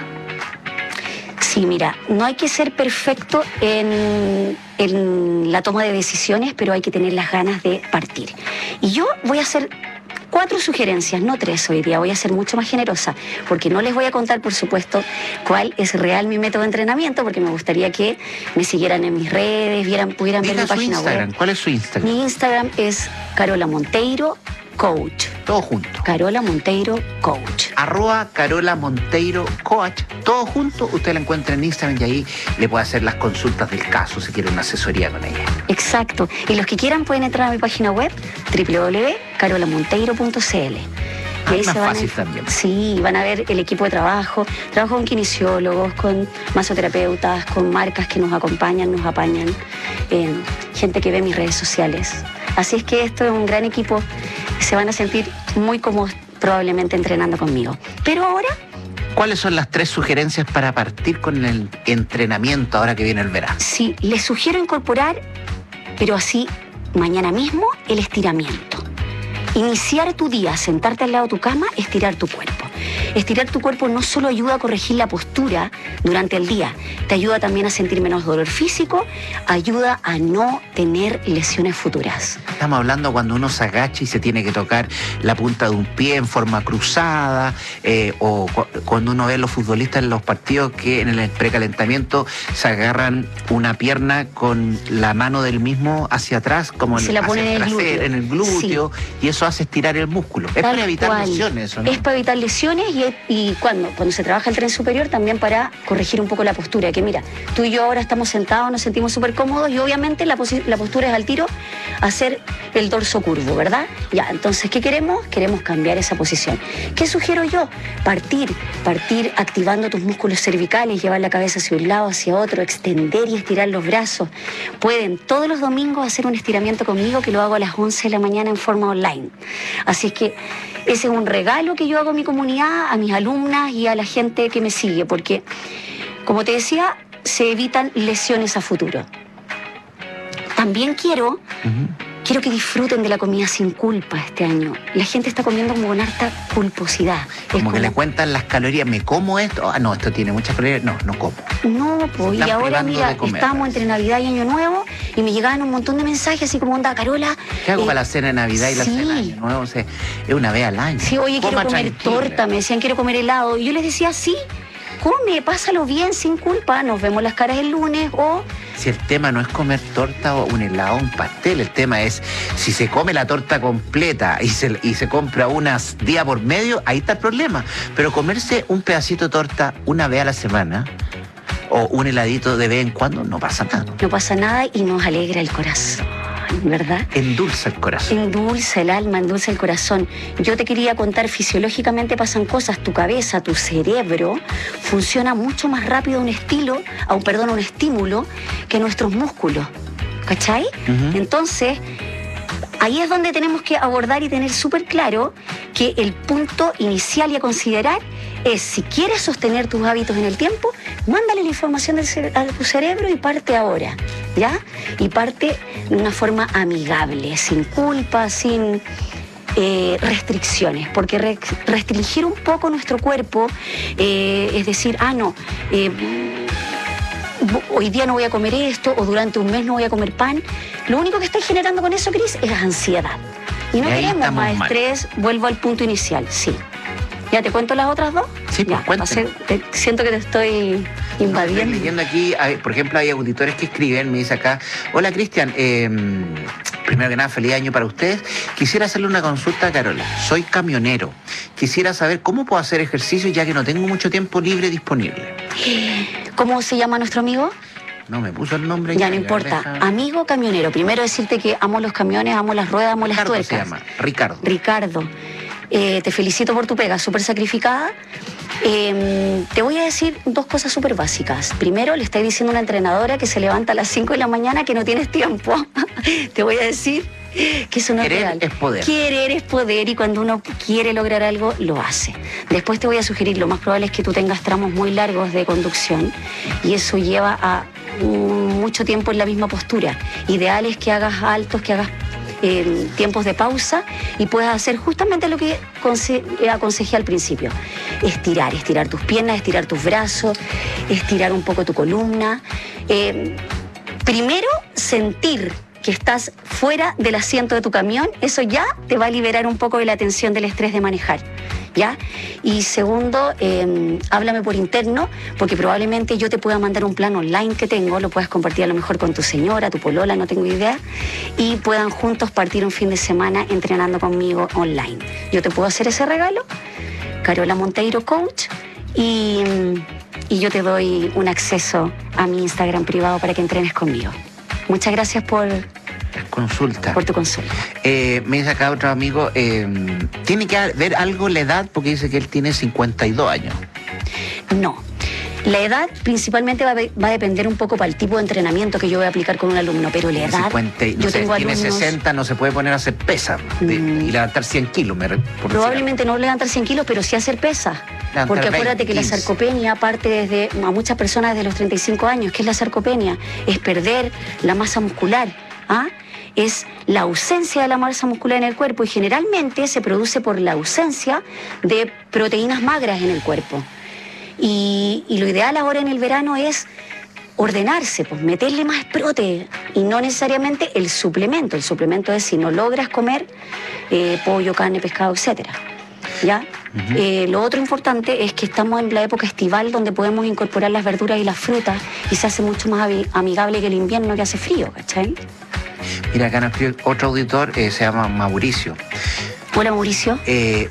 F: Sí, mira, no hay que ser perfecto en, en la toma de decisiones, pero hay que tener las ganas de partir. Y yo voy a hacer cuatro sugerencias, no tres hoy día, voy a ser mucho más generosa, porque no les voy a contar, por supuesto, cuál es real mi método de entrenamiento, porque me gustaría que me siguieran en mis redes, vieran, pudieran
N: Diga
F: ver mi
N: su
F: página
N: Instagram.
F: web.
N: ¿Cuál es su Instagram?
F: Mi Instagram es Carola Monteiro Coach.
N: Todo junto.
F: Carola Monteiro Coach.
N: Arroba Carola Monteiro Coach. Todo junto, usted la encuentra en Instagram y ahí le puede hacer las consultas del caso si quiere una asesoría con ella.
F: Exacto. Y los que quieran pueden entrar a mi página web doble u doble u doble u punto carola monteiro punto c l.
N: Ah, y ahí más se van fácil a, también.
F: Sí, van a ver el equipo de trabajo. Trabajo con kinesiólogos, con masoterapeutas, con marcas que nos acompañan, nos apañan, eh, gente que ve mis redes sociales. Así es que esto es un gran equipo. Se van a sentir muy cómodos probablemente entrenando conmigo. Pero ahora...
N: ¿Cuáles son las tres sugerencias para partir con el entrenamiento ahora que viene el verano?
F: Sí, les sugiero incorporar, pero así mañana mismo, el estiramiento. Iniciar tu día, sentarte al lado de tu cama, estirar tu cuerpo. Estirar tu cuerpo no solo ayuda a corregir la postura durante el día, te ayuda también a sentir menos dolor físico, ayuda a no tener lesiones futuras.
N: Estamos hablando cuando uno se agacha y se tiene que tocar la punta de un pie en forma cruzada, eh, o cu cuando uno ve a los futbolistas en los partidos que en el precalentamiento se agarran una pierna con la mano del mismo hacia atrás, como
F: se la pone en el
N: trasero,
F: glúteo,
N: en el glúteo, sí. Y eso hace estirar el músculo. Es para evitar cual. lesiones, ¿o no?
F: Es para evitar lesiones y, y cuando, cuando se trabaja el tren superior también para corregir un poco la postura, que mira, tú y yo ahora estamos sentados, nos sentimos súper cómodos y obviamente la, la postura es al tiro hacer el dorso curvo, ¿verdad? Ya, entonces, ¿qué queremos? Queremos cambiar esa posición. ¿Qué sugiero yo? Partir, partir activando tus músculos cervicales, llevar la cabeza hacia un lado, hacia otro, extender y estirar los brazos. Pueden todos los domingos hacer un estiramiento conmigo, que lo hago a las once de la mañana en forma online. Así es que ese es un regalo que yo hago a mi comunidad, a mis alumnas y a la gente que me sigue, porque, como te decía, se evitan lesiones a futuro. También quiero, uh-huh. quiero que disfruten de la comida sin culpa este año. La gente está comiendo como con harta culposidad.
N: Como, como que le cuentan las calorías, ¿me como esto? Ah, no, esto tiene muchas calorías. No, no como.
F: No, pues, y ahora mira, estamos entre Navidad y Año Nuevo y me llegaban un montón de mensajes así como, onda, Carola.
N: ¿Qué hago
F: eh,
N: para la cena de Navidad y la
F: sí.
N: cena de Año Nuevo? O sea, es una vez al año.
F: Sí, oye,
N: Coma
F: quiero comer
N: tranquila.
F: torta, me decían, quiero comer helado. Y yo les decía, sí, come, pásalo bien, sin culpa, nos vemos las caras el lunes o...
N: Si el tema no es comer torta o un helado o un pastel, el tema es si se come la torta completa y se, y se compra unas día por medio, ahí está el problema. Pero comerse un pedacito de torta una vez a la semana o un heladito de vez en cuando, no pasa nada.
F: No pasa nada y nos alegra el corazón, ¿verdad?
N: Endulza el corazón.
F: Endulza el alma, endulza el corazón. Yo te quería contar, fisiológicamente pasan cosas, tu cabeza, tu cerebro funciona mucho más rápido a un estilo, a un, perdón, a un estímulo que nuestros músculos, ¿cachai? Uh-huh. Entonces, ahí es donde tenemos que abordar y tener súper claro que el punto inicial y a considerar es, si quieres sostener tus hábitos en el tiempo, mándale la información del cere- a tu cerebro y parte ahora, ¿ya? Y parte de una forma amigable, sin culpa, sin eh, restricciones, porque re- restringir un poco nuestro cuerpo, eh, es decir, ah, no, eh, hoy día no voy a comer esto, o durante un mes no voy a comer pan, lo único que estáis generando con eso, Cris, es ansiedad. Y no
N: Y ahí
F: queremos
N: estamos
F: más
N: mal.
F: estrés, vuelvo al punto inicial, sí. ¿Ya te cuento las otras dos?
N: Sí, pues
F: Ya,
N: cuéntame.
F: va a ser- te- siento que te estoy invadiendo.
N: Estoy leyendo aquí, hay- por ejemplo, hay auditores que escriben, me dice acá, hola Cristian, eh, primero que nada, feliz año para ustedes. Quisiera hacerle una consulta a Carola. Soy camionero. Quisiera saber cómo puedo hacer ejercicio ya que no tengo mucho tiempo libre disponible.
F: ¿Cómo se llama nuestro amigo?
N: No me puso el nombre.
F: Ya no importa.
N: deja-
F: Amigo camionero. Primero decirte que amo los camiones, amo las ruedas, amo las
N: Ricardo se
F: tuercas.
N: llama, Ricardo.
F: Ricardo, eh, te felicito por tu pega, súper sacrificada. Eh, te voy a decir dos cosas súper básicas. Primero, le estoy diciendo a una entrenadora que se levanta a las cinco de la mañana que no tienes tiempo. Te voy a decir que eso no es
N: Querer
F: real.
N: es poder.
F: Querer es poder y cuando uno quiere lograr algo, lo hace. Después te voy a sugerir, lo más probable es que tú tengas tramos muy largos de conducción y eso lleva a mm, mucho tiempo en la misma postura. Ideal es que hagas altos, que hagas eh, tiempos de pausa y puedas hacer justamente lo que conse- eh, aconsejé al principio. Estirar, estirar tus piernas, estirar tus brazos, estirar un poco tu columna. Eh, primero, sentir que estás fuera del asiento de tu camión, eso ya te va a liberar un poco de la tensión del estrés de manejar, ¿ya? Y segundo, eh, háblame por interno, porque probablemente yo te pueda mandar un plan online que tengo, lo puedas compartir a lo mejor con tu señora, tu polola, no tengo idea, y puedan juntos partir un fin de semana entrenando conmigo online. Yo te puedo hacer ese regalo, Carola Monteiro Coach, y, y yo te doy un acceso a mi Instagram privado para que entrenes conmigo. Muchas gracias por,
N: Consulta.
F: por tu consulta.
N: Eh, me dice acá otro amigo, eh, tiene que ver algo la edad porque dice que él tiene cincuenta y dos años.
F: No. La edad principalmente va a, de- va a depender un poco para el tipo de entrenamiento que yo voy a aplicar con un alumno, pero la edad,
N: cincuenta, y- no
F: yo
N: sé,
F: tengo
N: tiene
F: alumnos,
N: sesenta, no se puede poner a hacer pesas de- y levantar cien kilos. Me, re- por decir
F: probablemente no levantar cien kilos, pero sí hacer pesas.
N: Levantar
F: Porque
N: veinte,
F: acuérdate que la
N: quince.
F: sarcopenia parte desde, a muchas personas desde los treinta y cinco años. ¿Qué es la sarcopenia? Es perder la masa muscular, ¿ah? Es la ausencia de la masa muscular en el cuerpo y generalmente se produce por la ausencia de proteínas magras en el cuerpo. Y, y lo ideal ahora en el verano es ordenarse, pues meterle más prote y no necesariamente el suplemento. El suplemento es si no logras comer eh, pollo, carne, pescado, etcétera. ¿Ya? Eh, lo otro importante es que estamos en la época estival donde podemos incorporar las verduras y las frutas y se hace mucho más ami- amigable que el invierno que hace frío, ¿cachai?
N: Mira, acá nos escribe otro auditor, eh, se llama Mauricio.
F: Hola, Mauricio.
N: Eh,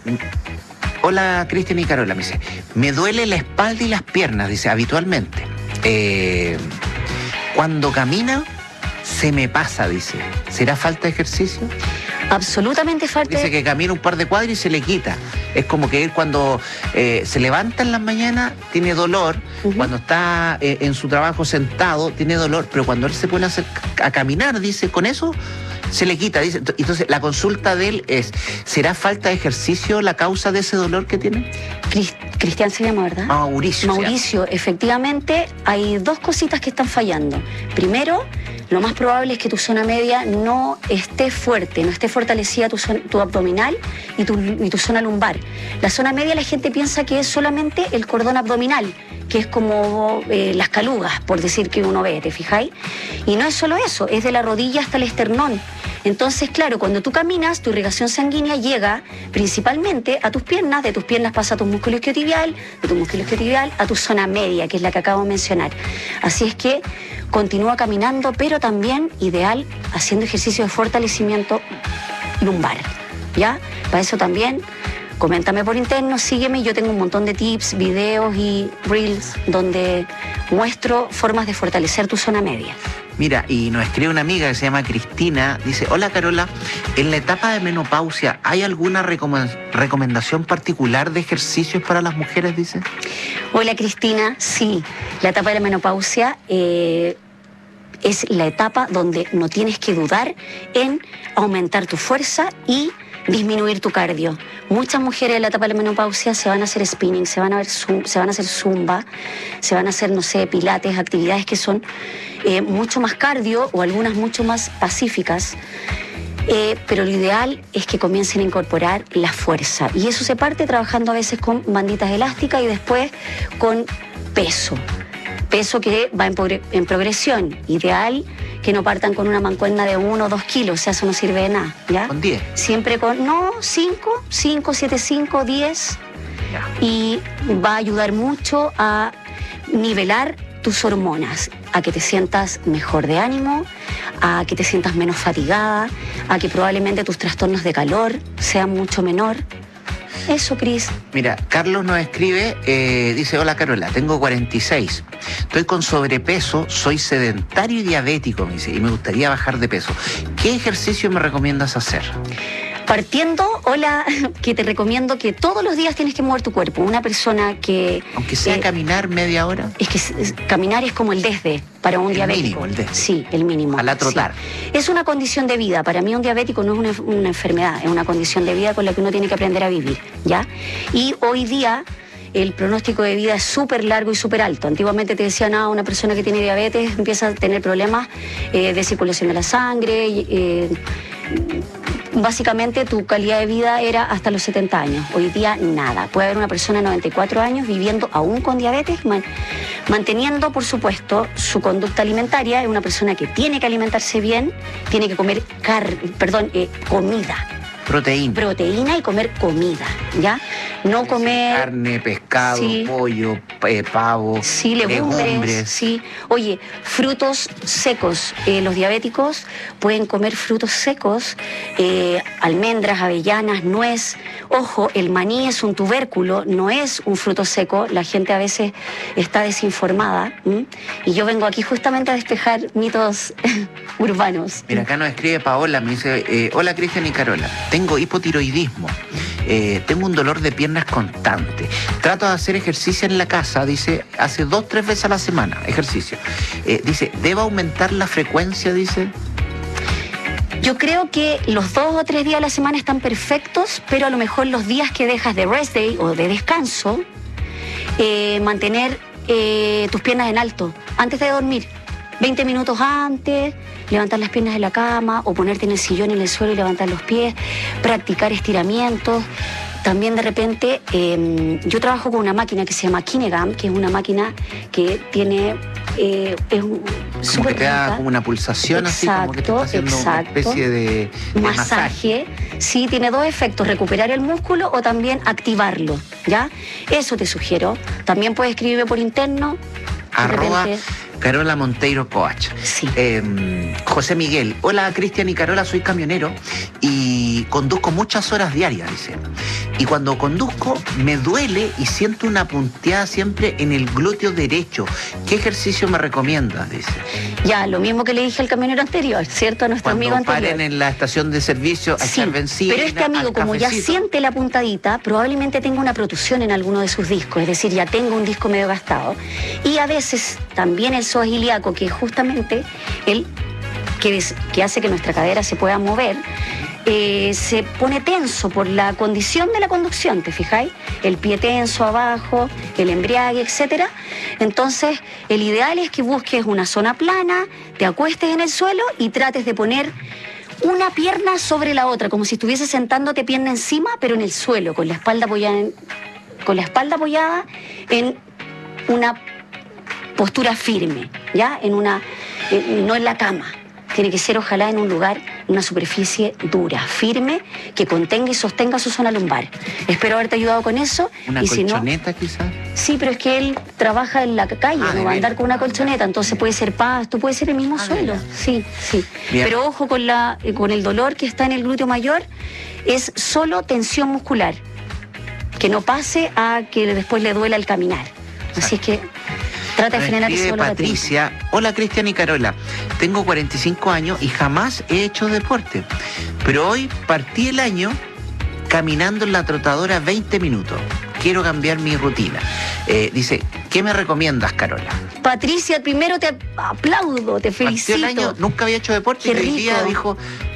N: hola, Cristian y Carola, me dice, me duele la espalda y las piernas, dice, habitualmente. Eh, cuando camina, se me pasa, dice. ¿Será falta de ejercicio?
F: Absolutamente falta.
N: Dice que camina un par de cuadras y se le quita. Es como que él cuando eh, se levanta en las mañanas tiene dolor, cuando está eh, en su trabajo sentado tiene dolor, pero cuando él se pone a, hacer, a caminar, dice, con eso se le quita. Dice. Entonces la consulta de él es, ¿será falta de ejercicio la causa de ese dolor que tiene?
F: Cris- Cristian se llama, ¿verdad?
N: Mauricio. se
F: Mauricio, efectivamente hay dos cositas que están fallando. Primero, lo más probable es que tu zona media no esté fuerte, no esté fortalecida tu, zona- tu abdominal y tu, y tu zona lumbar. La zona media la gente piensa que es solamente el cordón abdominal, que es como eh, las calugas, por decir que uno ve, ¿te fijáis? Y no es solo eso, es de la rodilla hasta el esternón. Entonces, claro, cuando tú caminas, tu irrigación sanguínea llega principalmente a tus piernas, de tus piernas pasa a tu músculo isquiotibial, de tu músculo isquiotibial a tu zona media, que es la que acabo de mencionar. Así es que continúa caminando, pero también, ideal, haciendo ejercicio de fortalecimiento lumbar, ¿ya? Para eso también, coméntame por interno, sígueme, yo tengo un montón de tips, videos y reels donde muestro formas de fortalecer tu zona media.
N: Mira, y nos escribe una amiga que se llama Cristina, dice, hola Carola, en la etapa de menopausia, ¿hay alguna recome- recomendación particular de ejercicios para las mujeres, dice?
F: Hola Cristina, sí, la etapa de la menopausia eh, es la etapa donde no tienes que dudar en aumentar tu fuerza y disminuir tu cardio. Muchas mujeres en la etapa de la menopausia se van a hacer spinning, se van a, ver zum, se van a hacer zumba, se van a hacer, no sé, pilates, actividades que son eh, mucho más cardio o algunas mucho más pacíficas. Eh, pero lo ideal es que comiencen a incorporar la fuerza. Y eso se parte trabajando a veces con banditas elásticas y después con peso. Peso que va en, en progresión. Ideal que no partan con una mancuerna de uno o dos kilos, o sea, eso no sirve de nada, ¿ya?
N: ¿Con diez?
F: Siempre con, no, cinco, cinco, siete, cinco, diez. Ya. Y va a ayudar mucho a nivelar tus hormonas, a que te sientas mejor de ánimo, a que te sientas menos fatigada, a que probablemente tus trastornos de calor sean mucho menor. Eso, Cris.
N: Mira, Carlos nos escribe, eh, dice, hola Carola, tengo cuarenta y seis, estoy con sobrepeso, soy sedentario y diabético, me dice, y me gustaría bajar de peso. ¿Qué ejercicio me recomiendas hacer?
F: Partiendo, hola, que te recomiendo que todos los días tienes que mover tu cuerpo. Una persona que...
N: Aunque sea eh, caminar media hora.
F: Es que es, caminar es como el desde para un
N: el
F: diabético.
N: Mínimo, el desde.
F: Sí, el mínimo.
N: A la trotar.
F: Sí. Es una condición de vida. Para mí un diabético no es una, una enfermedad, es una condición de vida con la que uno tiene que aprender a vivir, ¿ya? Y hoy día el pronóstico de vida es súper largo y súper alto. Antiguamente te decían, ah, una persona que tiene diabetes empieza a tener problemas eh, de circulación de la sangre, eh, básicamente tu calidad de vida era hasta los setenta años. Hoy día nada. Puede haber una persona de noventa y cuatro años viviendo aún con diabetes, man, manteniendo, por supuesto, su conducta alimentaria. Es una persona que tiene que alimentarse bien, tiene que comer car perdón, eh, comida.
N: Proteína.
F: Proteína y comer comida, ¿ya? No comer...
N: Carne, pescado, sí. pollo, eh, pavo,
F: sí, legumbres, legumbres. Sí. Oye, frutos secos. Eh, los diabéticos pueden comer frutos secos, eh, almendras, avellanas, nuez. Ojo, el maní es un tubérculo, no es un fruto seco. La gente a veces está desinformada. ¿m? Y yo vengo aquí justamente a despejar mitos urbanos.
N: Mira, acá nos escribe Paola, me dice, eh, hola Cristian y Carola. Tengo hipotiroidismo, eh, tengo un dolor de piernas constante. Trato de hacer ejercicio en la casa, dice, hace dos, tres veces a la semana, ejercicio. Eh, dice, ¿debo aumentar la frecuencia, dice?
F: Yo creo que los dos o tres días a la semana están perfectos, pero a lo mejor los días que dejas de rest day o de descanso, eh, mantener eh, tus piernas en alto antes de dormir. veinte minutos antes, levantar las piernas de la cama o ponerte en el sillón en el suelo y levantar los pies, practicar estiramientos. También de repente, eh, yo trabajo con una máquina que se llama Kinegam, que es una máquina que tiene... Eh, es un,
N: como que te da como una pulsación, exacto, así como que te está haciendo exacto. una especie de, de masaje.
F: masaje. Sí, tiene dos efectos, recuperar el músculo o también activarlo, ¿ya? Eso te sugiero. También puedes escribirme por interno.
N: Arroba Carola Monteiro Coach.
F: Sí.
N: Eh, José Miguel, hola Cristian y Carola, soy camionero y conduzco muchas horas diarias, dice. Y cuando conduzco me duele y siento una punteada siempre en el glúteo derecho. ¿Qué ejercicio me recomiendas? Dice.
F: Ya, lo mismo que le dije al camionero anterior, ¿cierto? A nuestro
N: cuando
F: amigo anterior.
N: Paren en la estación de servicio a
F: sí,
N: echar benzina.
F: Pero este amigo, como ya siente la puntadita, probablemente tenga una protusión en alguno de sus discos, es decir, ya tengo un disco medio gastado. Y a veces también el psoas ilíaco, que es justamente el que, es, que hace que nuestra cadera se pueda mover, eh, se pone tenso por la condición de la conducción, ¿te fijáis? El pie tenso abajo, el embriague, etcétera. Entonces, el ideal es que busques una zona plana, te acuestes en el suelo y trates de poner una pierna sobre la otra, como si estuvieses sentándote pierna encima, pero en el suelo, con la espalda apoyada en, con la espalda apoyada en una postura firme, ¿ya? En una, en, no en la cama. Tiene que ser ojalá en un lugar, una superficie dura, firme, que contenga y sostenga su zona lumbar. Espero haberte ayudado con eso.
N: ¿Una
F: y
N: colchoneta
F: si no,
N: quizás?
F: Sí, pero es que él trabaja en la calle, ah, no va a andar con una colchoneta, entonces puede ser pasto, puede ser el mismo ah, suelo. Mira. Sí, sí. Bien. Pero ojo con, la, con el dolor que está en el glúteo mayor, es solo tensión muscular, que no pase a que después le duela el caminar. Así es que trata de frenar ese dolor.
N: Patricia, hola Cristian y Carola, tengo cuarenta y cinco años y jamás he hecho deporte, pero hoy partí el año caminando en la trotadora veinte minutos. Quiero cambiar mi rutina. Eh, dice, ¿qué me recomiendas, Carola?
F: Patricia, primero te aplaudo, te felicito.
N: Partió el año, nunca había hecho deporte y hoy día dijo,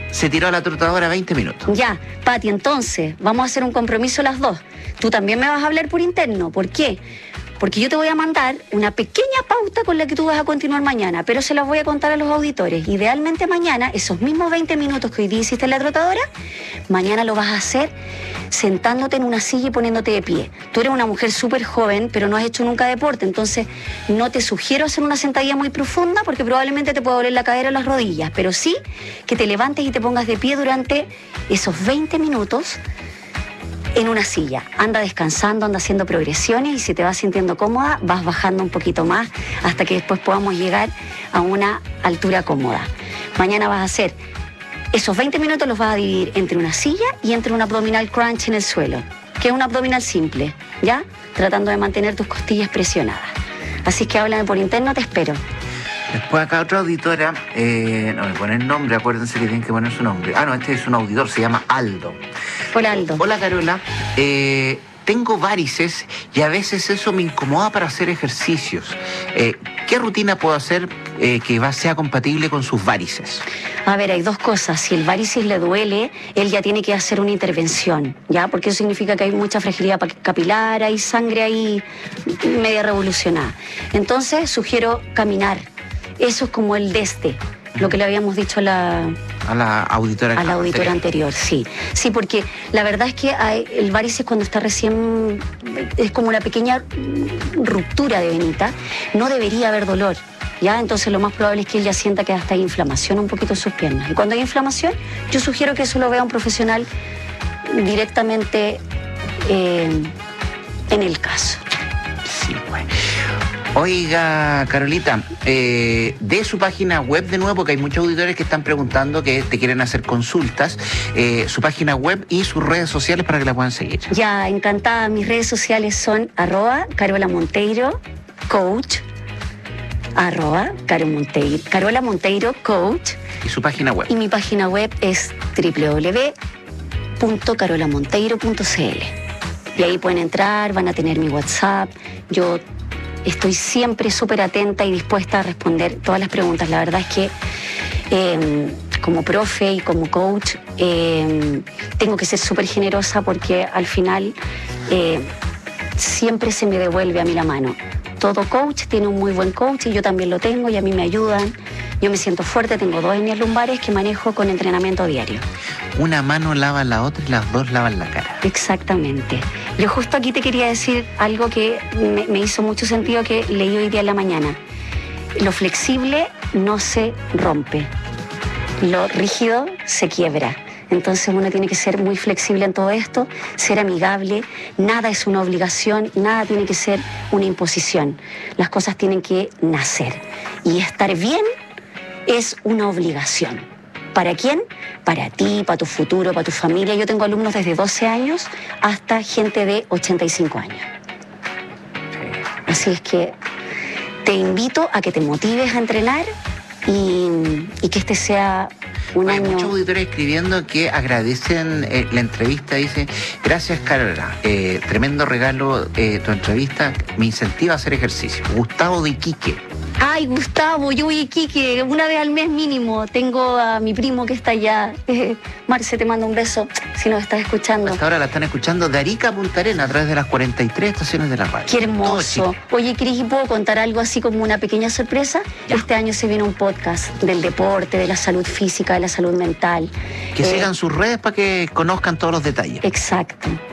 N: se tiró a la trotadora veinte minutos.
F: Ya, Pati, entonces, vamos a hacer un compromiso las dos. Tú también me vas a hablar por interno. ¿Por qué? Porque yo te voy a mandar una pequeña pauta con la que tú vas a continuar mañana, pero se las voy a contar a los auditores. Idealmente mañana, esos mismos veinte minutos que hoy día hiciste en la trotadora, mañana lo vas a hacer sentándote en una silla y poniéndote de pie. Tú eres una mujer súper joven, pero no has hecho nunca deporte, entonces no te sugiero hacer una sentadilla muy profunda porque probablemente te pueda doler la cadera o las rodillas, pero sí que te levantes y te pongas de pie durante esos veinte minutos en una silla. Anda descansando, anda haciendo progresiones y si te vas sintiendo cómoda, vas bajando un poquito más hasta que después podamos llegar a una altura cómoda. Mañana vas a hacer esos veinte minutos, los vas a dividir entre una silla y entre un abdominal crunch en el suelo, que es un abdominal simple, ¿ya? Tratando de mantener tus costillas presionadas. Así que háblame por interno, te espero.
N: Después acá otra auditora, eh, no me pone el nombre, acuérdense que tienen que poner su nombre. Ah, no, este es un auditor, se llama Aldo.
F: Hola, Aldo.
N: Hola, Carola. Eh, tengo varices y a veces eso me incomoda para hacer ejercicios. Eh, ¿Qué rutina puedo hacer eh, que va, sea compatible con sus varices?
F: A ver, hay dos cosas. Si el varices le duele, él ya tiene que hacer una intervención, ¿ya? Porque eso significa que hay mucha fragilidad capilar, hay sangre ahí media revolucionada. Entonces, sugiero caminar. Eso es como el deste, lo que le habíamos dicho a la...
N: A la auditora
F: A la auditora anterior, sí. Sí, porque la verdad es que hay, el varices cuando está recién... es como una pequeña ruptura de venita. No debería haber dolor, ¿ya? Entonces lo más probable es que él ya sienta que hasta hay inflamación un poquito en sus piernas. Y cuando hay inflamación, yo sugiero que eso lo vea un profesional directamente eh, en el caso.
N: Sí, pues. Oiga, Carolita, eh, de su página web de nuevo, porque hay muchos auditores que están preguntando que te quieren hacer consultas, eh, su página web y sus redes sociales para que la puedan seguir.
F: Ya, encantada. Mis redes sociales son arroba Carola Monteiro, coach, arroba Caro Monteiro, Carola Monteiro, coach.
N: ¿Y su página web?
F: Y mi página web es doble u doble u doble u punto carola monteiro punto c l. Y ahí pueden entrar, van a tener mi WhatsApp. Yo estoy siempre súper atenta y dispuesta a responder todas las preguntas. La verdad es que eh, como profe y como coach eh, tengo que ser súper generosa porque al final eh, siempre se me devuelve a mí la mano. Todo coach tiene un muy buen coach y yo también lo tengo y a mí me ayudan. Yo me siento fuerte, tengo dos hernias lumbares que manejo con entrenamiento diario.
N: Una mano lava la otra y las dos lavan la cara.
F: Exactamente. Yo justo aquí te quería decir algo que me, me hizo mucho sentido que leí hoy día en la mañana. Lo flexible no se rompe, lo rígido se quiebra. Entonces uno tiene que ser muy flexible en todo esto, ser amigable, nada es una obligación, nada tiene que ser una imposición. Las cosas tienen que nacer y estar bien es una obligación. ¿Para quién? Para ti, para tu futuro, para tu familia. Yo tengo alumnos desde doce años hasta gente de ochenta y cinco años. Así es que te invito a que te motives a entrenar y, y que este sea un
N: Hay
F: año...
N: muchos auditores escribiendo que agradecen eh, la entrevista. Dice, gracias, Carola. Eh, tremendo regalo eh, tu entrevista. Me incentiva a hacer ejercicio. Gustavo de Iquique.
F: Ay, Gustavo, yo voy a Iquique una vez al mes mínimo. Tengo a mi primo que está allá. Eh, Marce, te mando un beso si nos estás escuchando.
N: Hasta ahora la están escuchando de Arica a Punta Arenas a través de las cuarenta y tres estaciones de la radio.
F: Qué hermoso. Oye, Cris, ¿puedo contar algo así como una pequeña sorpresa? Ya. Este año se viene un podcast del deporte, de la salud física, de la salud mental.
N: Que
F: eh,
N: sigan sus redes para que conozcan todos los detalles.
F: Exacto.